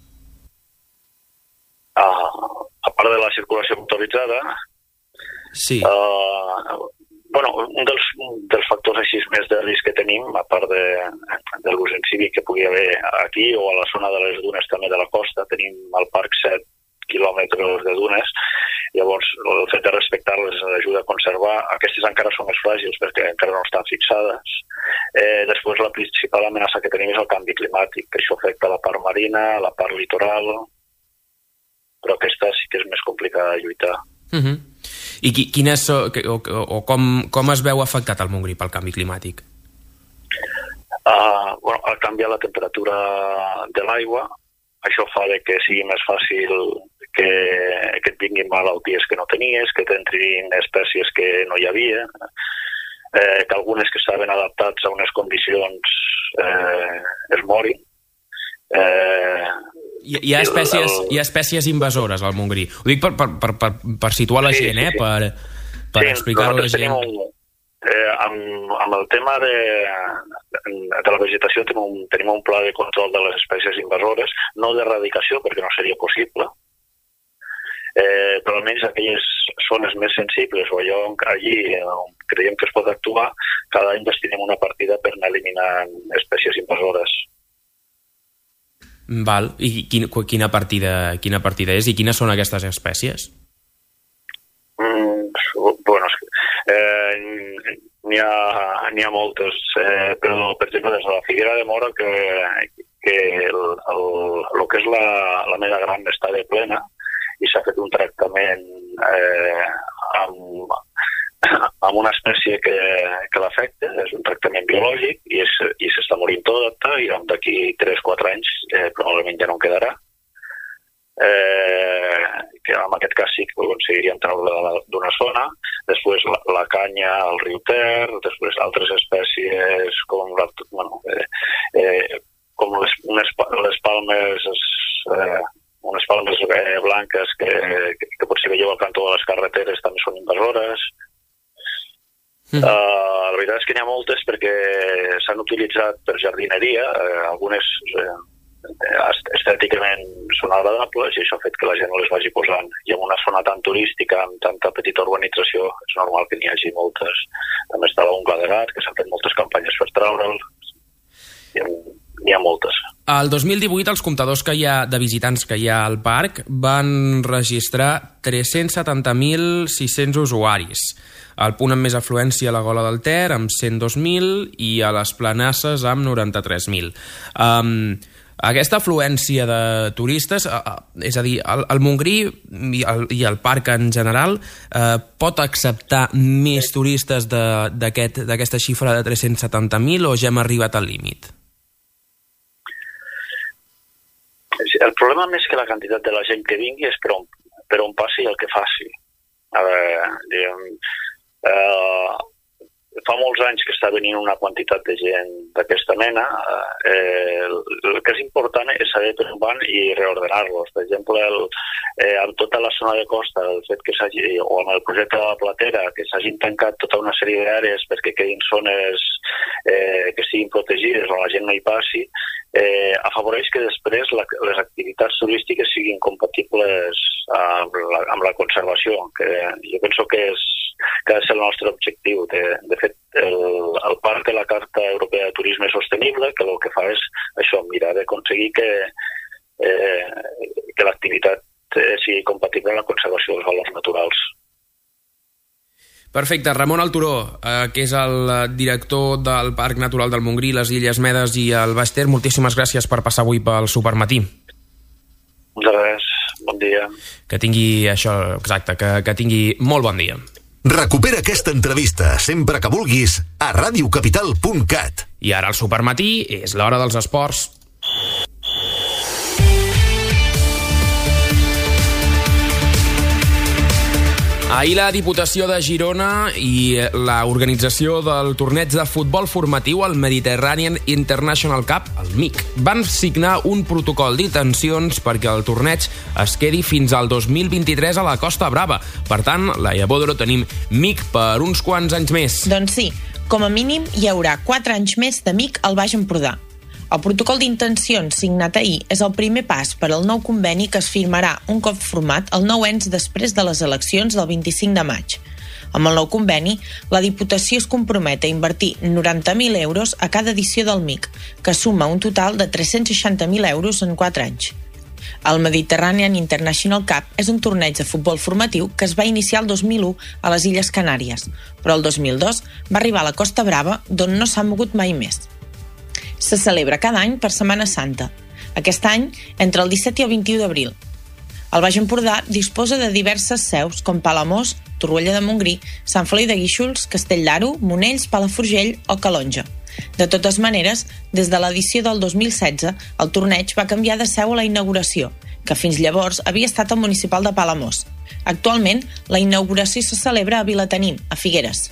Uh, a part de la circulació motoritzada, sí. Uh, bueno, un dels, dels factors així més de risc que tenim, a part de, de l'ús cívic que pugui haver aquí o a la zona de les dunes també de la costa, tenim al parc set quilòmetres de dunes, llavors el fet de respectar-les ajuda a conservar. Aquestes encara són més fràgils perquè encara no estan fixades. Eh, després la principal amenaça que tenim és el canvi climàtic, que això afecta la part marina, la part litoral, però aquesta sí que és més complicada de lluitar. Uh-huh. I qui, quines, o, o, o com, com es veu afectat el Montgrí pel canvi climàtic? Uh, bueno, al canviar la temperatura de l'aigua, això fa que sigui més fàcil que, que et vinguin malalties que no tenies, que t'entrin espècies que no hi havia, eh, que algunes que estaven adaptats a unes condicions eh, es morin. Eh, hi, hi, ha espècies, el, el... hi ha espècies invasores al Montgrí. Ho dic per, per, per, per, per situar la sí, gent, eh? Sí, sí. per, per sí, explicar-ho a la gent. Un, eh, amb, amb el tema de, de la vegetació tenim un, tenim un pla de control de les espècies invasores, no d'erradicació perquè no seria possible, eh, però almenys aquelles zones més sensibles o allò allí on creiem que es pot actuar, cada any destinem una partida per anar eliminant espècies invasores. Val. I quin, quina, partida, quina partida és i quines són aquestes espècies? Mm, bueno, eh, n'hi ha, n'hi ha moltes, eh, però per exemple des de la Figuera de Mora que, que el, el, el que és la, la mena gran està de plena i s'ha fet un tractament eh, amb, amb una espècie que, que l'afecta, és un tractament biològic i, és, i s'està morint tota i d'aquí tres o quatre anys eh, probablement ja no en quedarà. Eh, que en aquest cas sí que aconseguiríem treure d'una zona, després la, la canya al riu Ter, després altres espècies com, la, bueno, eh, eh, com les, unes, les palmes eh, unes palmes eh, blanques que, que, que potser veieu al cantó de les carreteres també són invasores. Mm. Uh, la veritat és que n'hi ha moltes perquè s'han utilitzat per jardineria, eh, algunes eh, estèticament són agradables i això ha fet que la gent les vagi posant. I en una zona tan turística, amb tanta petita urbanització, és normal que n'hi hagi moltes. També està l'Ungla de Gat, que s'han fet moltes campanyes per treure'l. N'hi ha moltes. El dos mil divuit els comptadors que hi ha de visitants que hi ha al parc van registrar tres-cents setanta mil sis-cents usuaris. El punt amb més afluència a la Gola del Ter amb cent dos mil i a les Planasses amb noranta-tres mil. Um, Aquesta afluència de turistes, eh, és a dir, el, el Montgrí i el, i el parc en general eh, pot acceptar més turistes d'aquesta aquest, xifra de tres-cents setanta mil o ja hem arribat al límit? El problema més que la quantitat de la gent que vingui és per on, per on passi el que faci. A veure, diguem, eh, fa molts anys que està venint una quantitat de gent d'aquesta mena. Eh, el que és important és saber per on van i reordenar-los. Per exemple, el, eh, amb tota la zona de costa, el fet que s'hagi, o amb el projecte de la Platera, que s'hagin tancat tota una sèrie d'àrees perquè quedin zones eh, que siguin protegides on la gent no hi passi, eh, afavoreix que després la, les activitats turístiques siguin compatibles amb la, amb la conservació, que jo penso que és que ha de ser el nostre objectiu. De, de fet, el, el parc té la Carta Europea de Turisme Sostenible, que el que fa és això, mirar d'aconseguir que, eh, que l'activitat eh, sigui compatible amb la conservació dels valors naturals. Perfecte. Ramon Alturó, eh, que és el director del Parc Natural del Montgrí, les Illes Medes i el Baix Ter, moltíssimes gràcies per passar avui pel Supermatí. De res. Bon dia. dia. Que tingui això, exacte, que, que tingui molt bon dia. Recupera aquesta entrevista sempre que vulguis a radiocapital punt cat. I ara al Supermatí és l'hora dels esports. Ahir la Diputació de Girona i l'organització del torneig de futbol formatiu, el Mediterranean International Cup, el M I C, van signar un protocol d'intencions perquè el torneig es quedi fins al dos mil vint-i-tres a la Costa Brava. Per tant, Laia Bodro, tenim M I C per uns quants anys més. Doncs sí, com a mínim hi haurà quatre anys més de M I C al Baix Empordà. El protocol d'intencions signat ahir és el primer pas per al nou conveni que es firmarà un cop format el nou ens després de les eleccions del vint-i-cinc de maig. Amb el nou conveni, la Diputació es compromet a invertir noranta mil euros a cada edició del M I C, que suma un total de tres-cents seixanta mil euros en quatre anys. El Mediterranean International Cup és un torneig de futbol formatiu que es va iniciar el dos mil u a les Illes Canàries, però el dos mil dos va arribar a la Costa Brava, d'on no s'ha mogut mai més. Se celebra cada any per Setmana Santa. Aquest any, entre el disset i el vint-i-u d'abril. El Baix Empordà disposa de diverses seus, com Palamós, Torroella de Montgrí, Sant Feliu de Guíxols, Castell d'Aro, Monells, Palafrugell o Calonge. De totes maneres, des de l'edició del dos mil setze, el torneig va canviar de seu a la inauguració, que fins llavors havia estat al municipal de Palamós. Actualment, la inauguració se celebra a Vilatenim, a Figueres.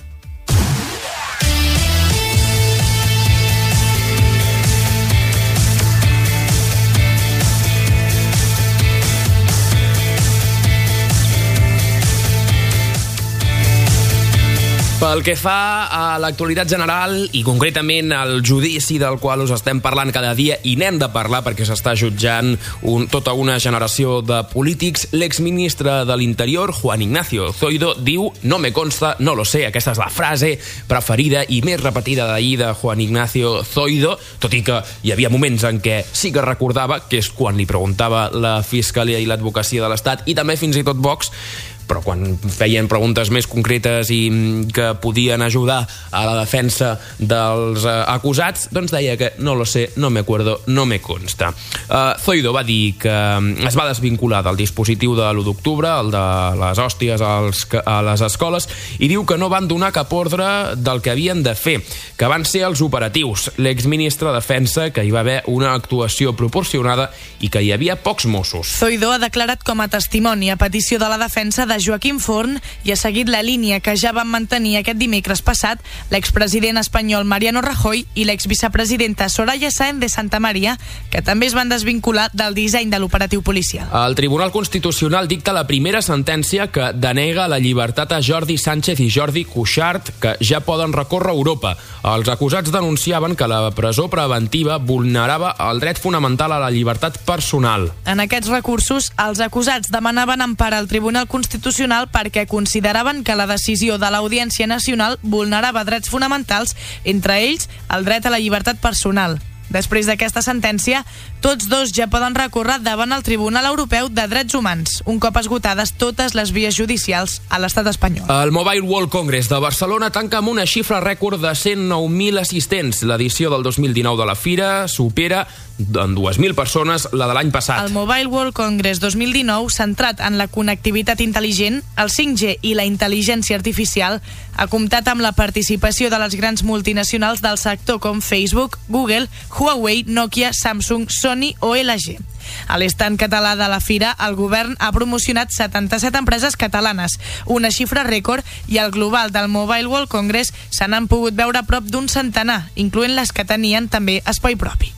Pel que fa a l'actualitat general i concretament al judici del qual us estem parlant cada dia i n'hem de parlar perquè s'està jutjant un, tota una generació de polítics, l'exministre de l'Interior, Juan Ignacio Zoido, diu «No me consta, no lo sé». Aquesta és la frase preferida i més repetida d'ahir de Juan Ignacio Zoido, tot i que hi havia moments en què sí que recordava, que és quan li preguntava la Fiscalia i l'Advocacia de l'Estat i també fins i tot Vox, però quan feien preguntes més concretes i que podien ajudar a la defensa dels uh, acusats, doncs deia que no lo sé, no me acuerdo, no me consta. Uh, Zoido va dir que es va desvincular del dispositiu de l'u d'octubre, el de les hòsties als, a les escoles, i diu que no van donar cap ordre del que havien de fer, que van ser els operatius. L'exministre defensa que hi va haver una actuació proporcionada i que hi havia pocs Mossos. Zoido ha declarat com a testimoni a petició de la defensa de Joaquim Forn i ha seguit la línia que ja van mantenir aquest dimecres passat l'expresident espanyol Mariano Rajoy i l'exvicepresidenta Soraya Sáenz de Santa Maria, que també es van desvincular del disseny de l'operatiu policial. El Tribunal Constitucional dicta la primera sentència que denega la llibertat a Jordi Sánchez i Jordi Cuixart, que ja poden recórrer a Europa. Els acusats denunciaven que la presó preventiva vulnerava el dret fonamental a la llibertat personal. En aquests recursos, els acusats demanaven empara al Tribunal Constitucional perquè consideraven que la decisió de l'Audiència Nacional vulnerava drets fonamentals, entre ells el dret a la llibertat personal. Després d'aquesta sentència, tots dos ja poden recórrer davant el Tribunal Europeu de Drets Humans, un cop esgotades totes les vies judicials a l'estat espanyol. El Mobile World Congress de Barcelona tanca amb una xifra rècord de cent nou mil assistents. L'edició del dos mil dinou de la fira supera en dues mil persones la de l'any passat. El Mobile World Congress dos mil dinou, centrat en la connectivitat intel·ligent, el cinc G i la intel·ligència artificial, ha comptat amb la participació de les grans multinacionals del sector com Facebook, Google, Huawei, Nokia, Samsung, Sony o L G. A l'estand català de la fira, el govern ha promocionat setanta-set empreses catalanes, una xifra rècord, i al global del Mobile World Congress se n'han pogut veure prop d'un centenar, incloent les que tenien també espai propi.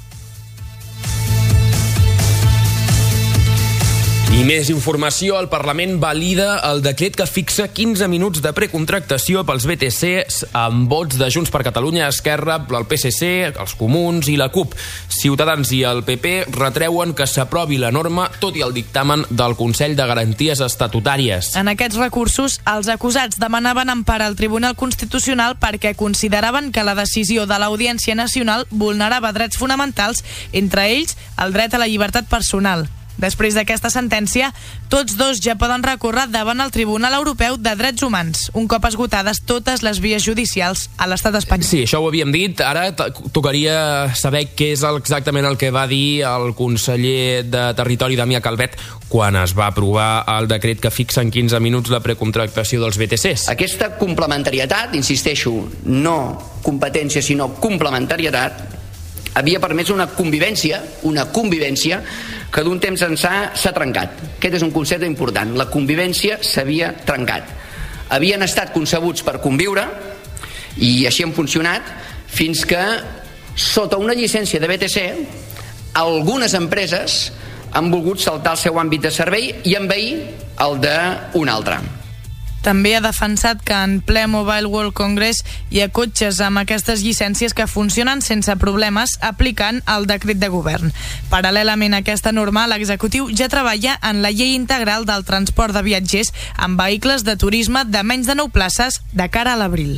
I més informació, el Parlament valida el decret que fixa quinze minuts de precontractació pels B T Cs amb vots de Junts per Catalunya, Esquerra, el P S C, els Comuns i la CUP. Ciutadans i el P P retreuen que s'aprovi la norma tot i el dictamen del Consell de Garanties Estatutàries. En aquests recursos, els acusats demanaven empara al Tribunal Constitucional perquè consideraven que la decisió de l'Audiència Nacional vulnerava drets fonamentals, entre ells el dret a la llibertat personal. Després d'aquesta sentència, tots dos ja poden recórrer davant el Tribunal Europeu de Drets Humans, un cop esgotades totes les vies judicials a l'estat espanyol. Sí, això ho havíem dit. Ara tocaria saber què és exactament el que va dir el conseller de Territori, Damià Calvet, quan es va aprovar el decret que fixa en quinze minuts la precontractació dels B T Cs. Aquesta complementarietat, insisteixo, no competència, sinó complementarietat, havia permès una convivència, una convivència que d'un temps ençà s'ha trencat. Aquest és un concepte important. La convivència s'havia trencat. Havien estat concebuts per conviure i així han funcionat fins que, sota una llicència de B T C, algunes empreses han volgut saltar el seu àmbit de servei i envair el d'un altre. També ha defensat que en ple Mobile World Congress hi ha cotxes amb aquestes llicències que funcionen sense problemes aplicant el decret de govern. Paral·lelament a aquesta norma, l'executiu ja treballa en la llei integral del transport de viatgers amb vehicles de turisme de menys de nou places de cara a l'abril.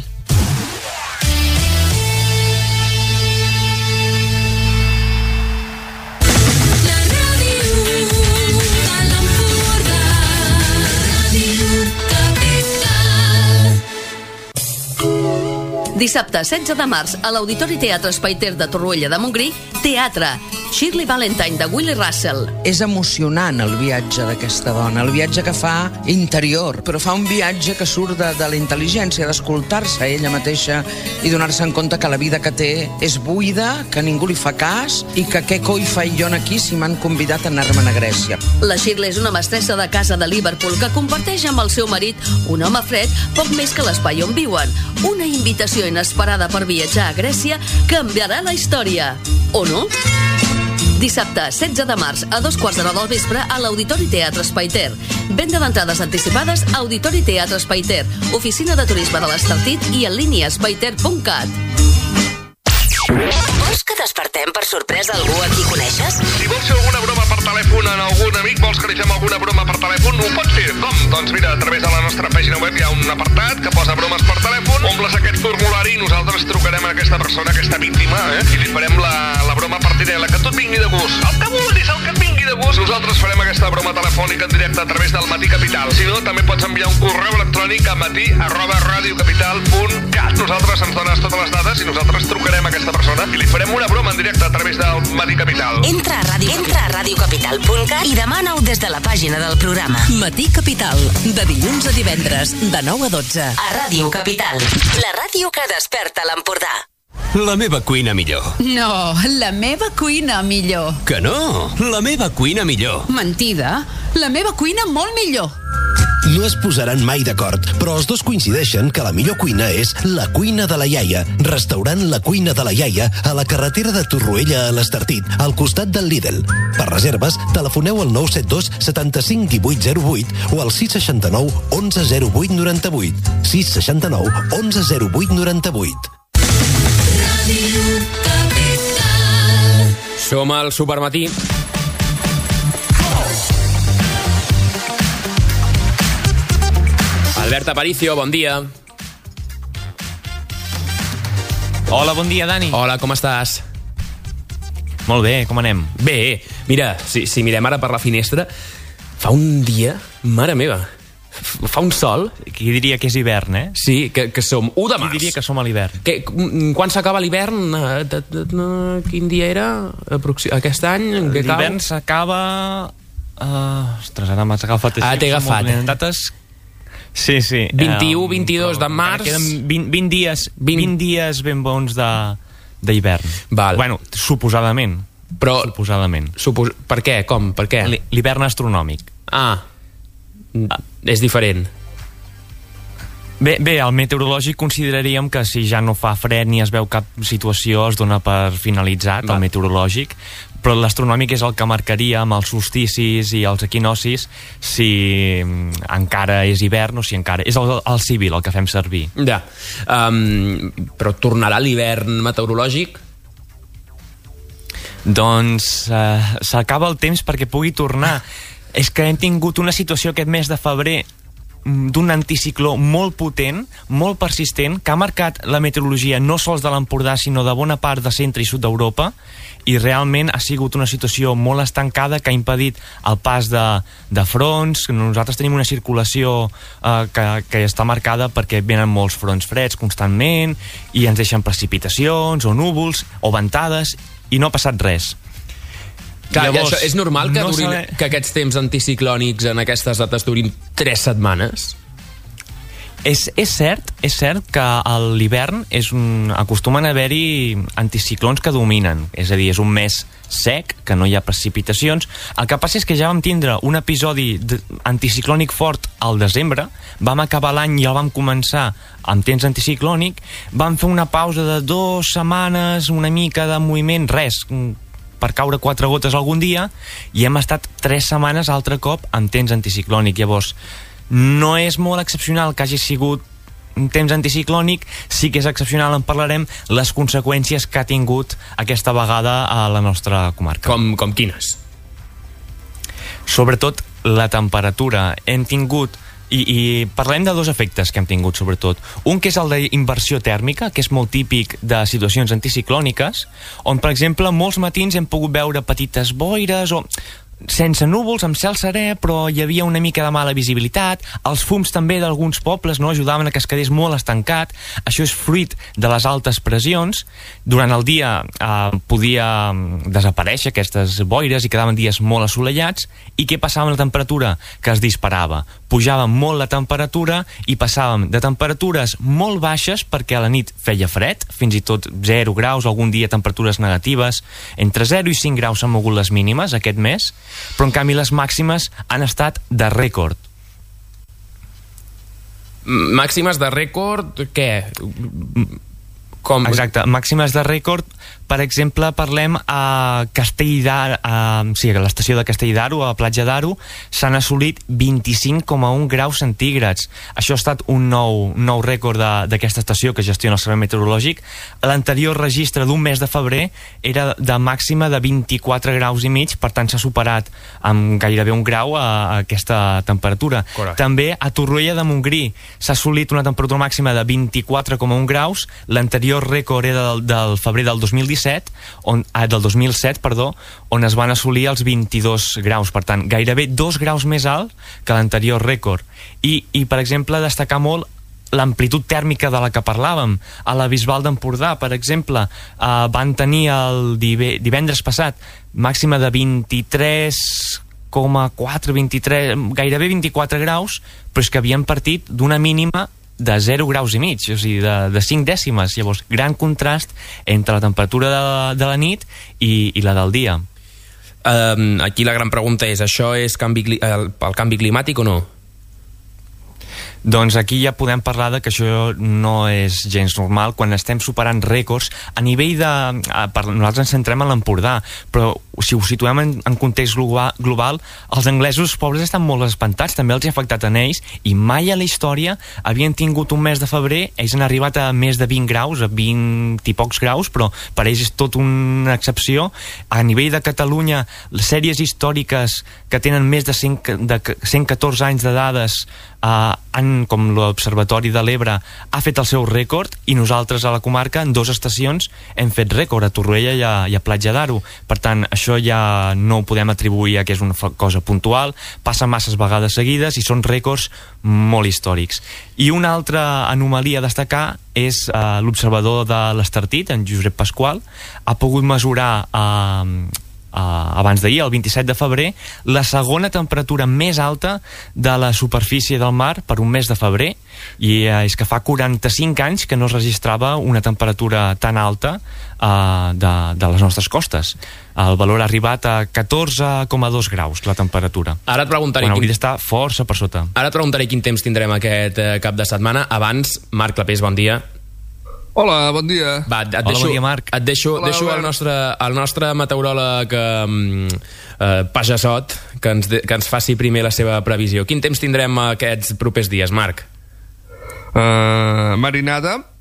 Dissabte setze de març a l'Auditori Teatre Espai Ter de Torroella de Montgrí, teatre, Shirley Valentine de Willy Russell. És emocionant el viatge d'aquesta dona, el viatge que fa interior, però fa un viatge que surt de, de la intel·ligència, d'escoltar-se a ella mateixa i donar-se en compte que la vida que té és buida, que ningú li fa cas i que què coi faig jo aquí si m'han convidat a anar-me'n a Grècia. La Shirley és una mestressa de casa de Liverpool que comparteix amb el seu marit, un home fred, poc més que l'espai on viuen. Una invitació inesperada per viatjar a Grècia canviarà la història. O no? Dissabte, setze de març, a dos quarts de nou del vespre, a l'Auditori Teatre Espai Ter. Venda d'entrades anticipades a Auditori Teatre Espai Ter, oficina de turisme de l'Estartit i en línia espaiter punt cat. Vols que despertem per sorpresa algú a qui coneixes? Si vols fer alguna broma per telèfon en algun amic, vols que li fem alguna broma per telèfon, ho pots fer. Com? Doncs mira, a través de la nostra pàgina web hi ha un apartat que posa bromes per telèfon, omples aquest formulari i nosaltres trucarem a aquesta persona, aquesta víctima, eh? I li farem la, la broma partidela, que tot vingui de gust. El que vulguis, el que et vingui de gust. Nosaltres farem aquesta broma telefònica en directe a través del Matí Capital. Si no, també pots enviar un correu electrònic a matí arroba radiocapital punt cat. Nosaltres ens dones totes les dades i nosaltres trucarem a aquesta persona i li farem una broma en directe a través del Matí Capital. Entra a ràdio, entra a radiocapital punt cat i demana-ho des de la pàgina del programa. Matí Capital, de dilluns a divendres, de nou a dotze. A Ràdio Capital, la ràdio que desperta l'Empordà. La meva cuina millor. No, la meva cuina millor. Que no, la meva cuina millor. Mentida, la meva cuina molt millor. No es posaran mai d'acord, però els dos coincideixen que la millor cuina és la cuina de la iaia. Restaurant La Cuina de la Iaia a la carretera de Torroella a l'Estartit, al costat del Lidl. Per reserves, telefoneu al nou set dos setanta-cinc divuit zero vuit o al sis seixanta nou onze zero vuit noranta-vuit. sis seixanta nou onze zero vuit noranta-vuit. Som al Supermatí. Albert Aparicio, bon dia. Hola, bon dia, Dani. Hola, com estàs? Molt bé, com anem? Bé, mira, si, si mirem ara per la finestra, fa un dia, mare meva, fa un sol. Qui diria que és hivern, eh? Sí, que, que som u de març. Qui diria que som a l'hivern? Que, quan s'acaba l'hivern? Quin dia era? Aquest any? L'hivern s'acaba... Uh, ostres, ara m'has agafat... Ah, t'he agafat. Dates... Sí, sí. vint-i-u, vint-i-dos de març. Queden vint, vint, dies, vint dies ben bons d'hivern. Val. Bueno, suposadament. Però... Suposadament. Supos... Per què? Com? Per què? L'hivern astronòmic. Ah. ah. És diferent. Bé, bé, al meteorològic consideraríem que si ja no fa fred ni es veu cap situació es dona per finalitzat. Va. El meteorològic, però l'astronòmic és el que marcaria amb els solsticis i els equinocis si encara és hivern o si encara... És el, el civil el que fem servir. Ja. Um, però tornarà l'hivern meteorològic? Doncs uh, s'acaba el temps perquè pugui tornar. És que hem tingut una situació aquest mes de febrer d'un anticicló molt potent, molt persistent, que ha marcat la meteorologia no sols de l'Empordà, sinó de bona part de centre i sud d'Europa, i realment ha sigut una situació molt estancada que ha impedit el pas de, de fronts. Nosaltres tenim una circulació eh, que, que està marcada perquè venen molts fronts freds constantment i ens deixen precipitacions o núvols o ventades i no ha passat res. Clar, Llavors, això, és normal que, no durin, saber... que aquests temps anticiclònics en aquestes dates durin tres setmanes? És, és cert, és cert que a l'hivern és un, acostumen a haver-hi anticiclons que dominen, és a dir, és un mes sec, que no hi ha precipitacions. El que passa és que ja vam tindre un episodi anticiclònic fort al desembre, vam acabar l'any i el vam començar amb temps anticiclònic, vam fer una pausa de dues setmanes, una mica de moviment, res, per caure quatre gotes algun dia, i hem estat tres setmanes altre cop amb temps anticiclònic. Llavors, no és molt excepcional que hagi sigut un temps anticiclònic, sí que és excepcional, en parlarem, les conseqüències que ha tingut aquesta vegada a la nostra comarca. Com, com quines? Sobretot la temperatura. Hem tingut I, i parlem de dos efectes que hem tingut, sobretot. Un que és el d'inversió tèrmica, que és molt típic de situacions anticiclòniques, on, per exemple, molts matins hem pogut veure petites boires o sense núvols, amb cel serè, però hi havia una mica de mala visibilitat. Els fums també d'alguns pobles no ajudaven a que es quedés molt estancat. Això és fruit de les altes pressions. Durant el dia eh, podia desaparèixer aquestes boires i quedaven dies molt assolellats. I què passava amb la temperatura? Que es disparava. Pujava molt la temperatura i passàvem de temperatures molt baixes, perquè a la nit feia fred, fins i tot zero graus, algun dia temperatures negatives. Entre zero i cinc graus s'han mogut les mínimes aquest mes, però en canvi les màximes han estat de rècord. Màximes de rècord, què? Com? Exacte, màximes de rècord, per exemple, parlem a Castell d'Aro, a, sí, a l'estació de Castell d'Aro, a la platja d'Aro, s'han assolit vint-i-cinc coma un graus centígrads. Això ha estat un nou, nou rècord d'aquesta estació que gestiona el Servei Meteorològic. L'anterior registre d'un mes de febrer era de màxima de vint-i-quatre graus i mig, per tant s'ha superat amb gairebé un grau a, a aquesta temperatura. Correcte. També a Torroella de Montgrí s'ha assolit una temperatura màxima de vint-i-quatre coma un graus. L'anterior rècord era del, del febrer del dos mil disset, on, ah, del dos mil set, perdó, on es van assolir els vint-i-dos graus, per tant, gairebé dos graus més alt que l'anterior rècord. I, i, per exemple, destacar molt l'amplitud tèrmica de la que parlàvem. A la Bisbal d'Empordà, per exemple, eh, van tenir el divendres passat màxima de vint-i-tres coma quatre, vint-i-tres, gairebé vint-i-quatre graus, però és que havien partit d'una mínima de zero graus i mig, o sigui, de, de cinc dècimes. Llavors, gran contrast entre la temperatura de, de la nit i, i la del dia. Um, aquí la gran pregunta és, això és canvi, el, el canvi climàtic o no? Doncs aquí ja podem parlar de que això no és gens normal quan estem superant rècords a nivell de... Per, nosaltres ens centrem en l'Empordà, però si ho situem en, en context global, global, els anglesos pobres estan molt espantats, també els ha afectat a ells, i mai a la història havien tingut un mes de febrer, ells han arribat a més de vint graus, a vint i pocs graus, però per ells és tot una excepció. A nivell de Catalunya, les sèries històriques que tenen més de cent, de cent catorze anys de dades, Uh, han, com l'Observatori de l'Ebre ha fet el seu rècord, i nosaltres a la comarca en dues estacions hem fet rècord, a Torroella i a, i a Platja d'Aro. Per tant, això ja no ho podem atribuir a que és una cosa puntual, passa masses vegades seguides i són rècords molt històrics. I una altra anomalia a destacar és uh, l'observador de l'Estartit, en Josep Pasqual, ha pogut mesurar uh, Uh, abans d'ahir, el vint-i-set de febrer, la segona temperatura més alta de la superfície del mar per un mes de febrer, i uh, és que fa quaranta-cinc anys que no es registrava una temperatura tan alta uh, de, de les nostres costes. El valor ha arribat a catorze coma dos graus, la temperatura. Ara et preguntaré... Quan quin... hauria d'estar força per sota. Ara et preguntaré quin temps tindrem aquest eh, cap de setmana. Abans, Marc Clapés, bon dia. Hola, bon dia. Va, et Hola, deixo, bon dia, Marc. Et deixo, Hola, deixo el, nostre, el nostre meteoròleg eh, eh, Pajassot que ens, de, que ens faci primer la seva previsió. Quin temps tindrem aquests propers dies, Marc? Uh, marinada,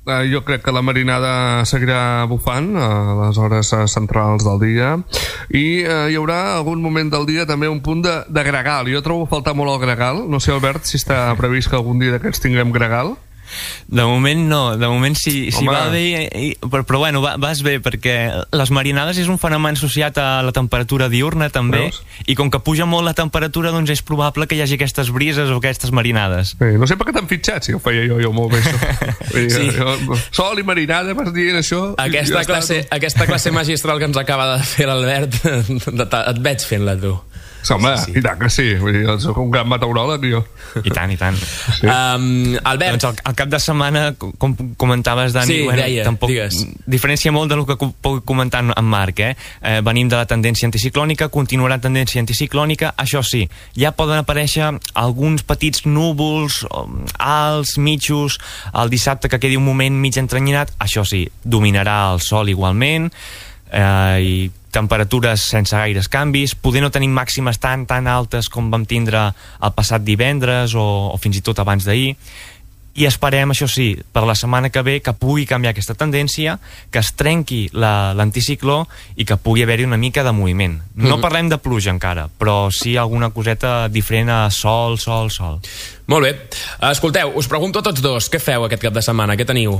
eh, jo crec que la marinada seguirà bufant a les hores centrals del dia i eh, hi haurà algun moment del dia també un punt de, de gregal. Jo trobo a faltar molt el gregal. No sé, Albert, si està previst que algun dia d'aquests tinguem gregal. De moment no, de moment si, si va bé, i, però, però bueno, va, vas bé, perquè les marinades és un fenomen associat a la temperatura diurna també. Veus? I com que puja molt la temperatura, doncs és probable que hi hagi aquestes brises o aquestes marinades. Sí, no sé per què t'han fitxat, si ho feia jo, jo molt bé això. Sí. Jo, sol i marinada, vas dient això. Aquesta classe, estava... aquesta classe magistral que ens acaba de fer l'Albert, et veig fent-la tu. Sí, home, sí, sí. I tant que sí. Vull dir, soc un gran meteoròleg, jo. I tant, i tant. Sí. Um, Albert... Doncs el, el cap de setmana, com comentaves, Dani, sí, bueno, deia, tampoc digues. Diferència molt del que puc comentar en Marc, eh? eh? Venim de la tendència anticiclònica, continuarà tendència anticiclònica, això sí, ja poden aparèixer alguns petits núvols, alts, mitjos, el dissabte que quedi un moment mig entrenyinat, això sí, dominarà el sol igualment, eh, i temperatures sense gaires canvis, poder no tenim màximes tan tan altes com vam tindre el passat divendres o, o fins i tot abans d'ahir, i esperem, això sí, per la setmana que ve que pugui canviar aquesta tendència, que es trenqui l'anticicló i que pugui haver-hi una mica de moviment. No mm-hmm. parlem de pluja encara, però sí alguna coseta diferent a sol, sol, sol. Molt bé. Escolteu, us pregunto a tots dos, què feu aquest cap de setmana? Què teniu?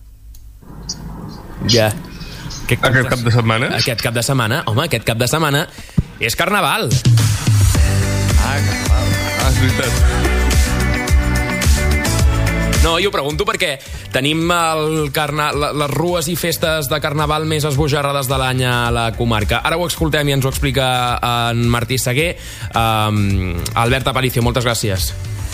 Ja... Yeah. Aquest cap, aquest cap de setmana? Aquest cap de setmana, home, aquest cap de setmana és Carnaval. Ah, Carnaval. Ah, és veritat. No, jo ho pregunto perquè tenim el carna... les rues i festes de Carnaval més esbojarrades de l'any a la comarca. Ara ho escoltem i ens ho explica en Martí Seguer. Um, Albert Aparicio, moltes gràcies.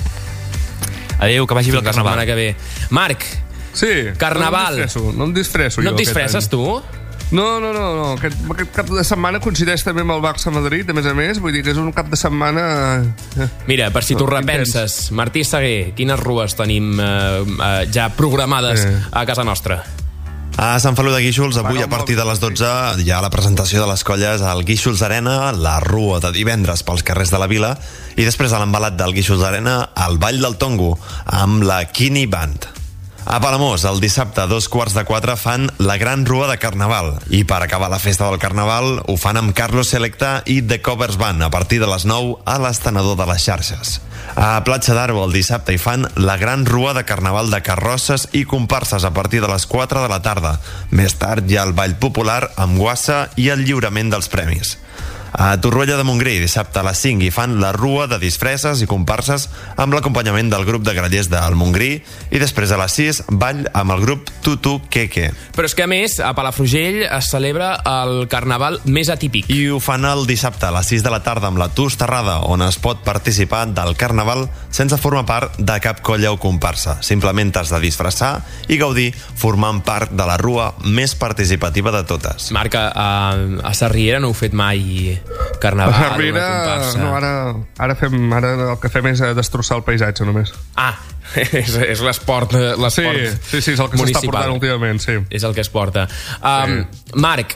Adéu, que vagi bé el Carnaval. Que ve. Marc, sí, Carnaval. No em disfresso, no em disfresso no et disfresses tu? No, no, no, no. Aquest, aquest cap de setmana coincideix també amb el Barça Madrid, a més a més, vull dir que és un cap de setmana... Mira, per si tu repenses, Martí Seguer, quines rues tenim eh, eh, ja programades eh. a casa nostra? A Sant Feliu de Guíxols, avui a partir de les dotze hi ha la presentació de les colles al Guíxols Arena, la rua de divendres pels carrers de la vila, i després a l'embalat del Guíxols Arena, al Ball del Tongo, amb la Kini Band. A Palamós, el dissabte a dos quarts de quatre fan la gran rua de Carnaval, i per acabar la festa del Carnaval ho fan amb Carlos Selecta i The Covers Band a partir de les nou a l'Estenedor de les Xarxes. A Platja d'Aro el dissabte hi fan la gran rua de Carnaval de carrosses i comparses a partir de les quatre de la tarda. Més tard hi ha el ball popular amb guassa i el lliurament dels premis. A Torroella de Montgrí, dissabte a les cinc, hi fan la rua de disfresses i comparses amb l'acompanyament del grup de grallers del Montgrí, i després a les sis, ball amb el grup Tutu Keke. Però és que a més, a Palafrugell es celebra el Carnaval més atípic. I ho fan el dissabte a les sis de la tarda amb la Tusterrada, on es pot participar del Carnaval sense formar part de cap colla o comparsa. Simplement t'has de disfressar i gaudir formant part de la rua més participativa de totes. Marc, a, a Sarriera no heu fet mai Carnaval, a Sarriera, no, ara, ara, fem, ara el que fem és destrossar el paisatge només. Ah, és, és l'esport sí, sí, sí, és el que s'està portant últimament, sí. És el que es porta. Um, sí. Marc,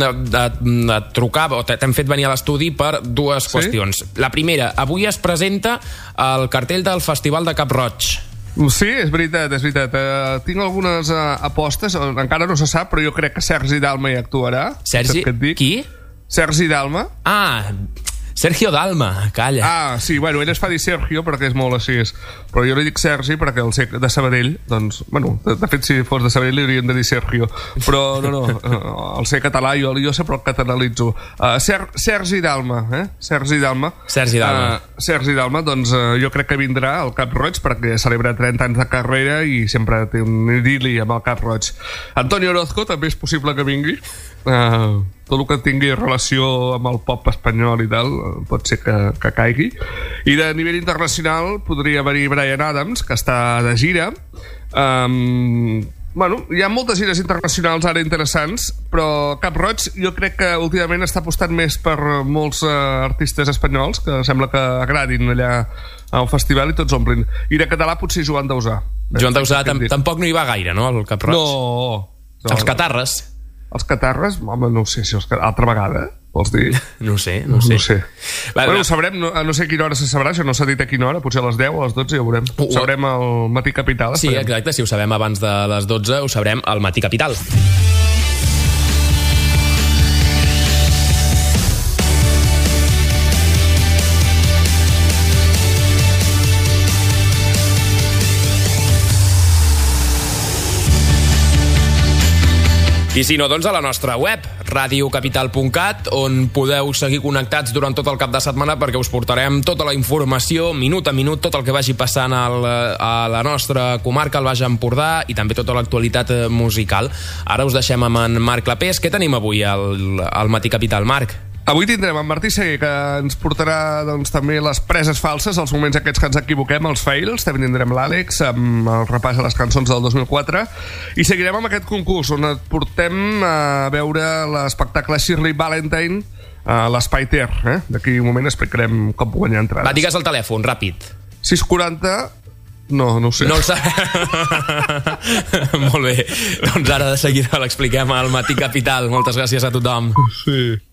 et trucava, o t'hem fet venir a l'estudi per dues sí? qüestions. La primera, avui es presenta el cartell del Festival de Cap Roig. Sí, és veritat, és veritat. Uh, tinc algunes uh, apostes, encara no se sap, però jo crec que Sergi Dalma hi actuarà. Sergi? Qui? Sergi Dalma. Ah, Sergio Dalma, calla. Ah, sí, bueno, ell es fa dir Sergio perquè és molt així, però jo li dic Sergi perquè el ser de Sabadell, doncs, bueno, de, de fet si fos de Sabadell li hauríem de dir Sergio, però no, no, el ser català jo, jo sempre el catalanitzo. Uh, Ser, Sergi Dalma, eh? Sergi Dalma. Sergi Dalma. Uh, Sergi Dalma, doncs uh, jo crec que vindrà al Cap Roig perquè celebra trenta anys de carrera i sempre té un idili amb el Cap Roig. Antonio Orozco també és possible que vingui. Uh, tot el que tingui relació amb el pop espanyol i tal pot ser que, que caigui. I de nivell internacional podria venir Bryan Adams, que està de gira. um, bueno, hi ha moltes gires internacionals ara interessants, però Cap Roig jo crec que últimament està apostant més per molts uh, artistes espanyols que sembla que agradin allà al festival i tots omplin. I de català potser Joan Dausà. Joan Dausà tam tampoc no hi va gaire, no, al Cap Roig? No, no. Els Catarres. Els Catarres, home, no sé si els... altra vegada. Vols dir? No ho sé, no ho sé. No ho sé. Va, bueno, va. ho sabrem, no, a no sé a quina hora se sabrà, això no s'ha dit a quina hora, potser a les deu o a les dotze ja ho veurem. Ho Uh, sabrem al Matí Capital. Sí, esperem. exacte, si ho sabem abans de les dotze, ho sabrem al Matí Capital. I si no, doncs a la nostra web, radio capital punt cat, on podeu seguir connectats durant tot el cap de setmana perquè us portarem tota la informació, minut a minut, tot el que vagi passant al, a la nostra comarca, al Baix Empordà, i també tota l'actualitat musical. Ara us deixem amb en Marc Clapés. Què tenim avui al, al Matí Capital, Marc? Avui tindrem en Martí Seguer, que ens portarà doncs, també les preses falses, els moments aquests que ens equivoquem, els fails. També tindrem l'Àlex amb el repàs de les cançons del dos mil quatre. I seguirem amb aquest concurs on et portem a veure l'espectacle Shirley Valentine a l'Espai Ter. Eh? D'aquí un moment explicarem com guanyar entrades. Va, digues el telèfon, ràpid. sis quaranta... No, no ho sé. No el sabem. Molt bé. Doncs ara de seguida l'expliquem al Matí Capital. Moltes gràcies a tothom. Sí.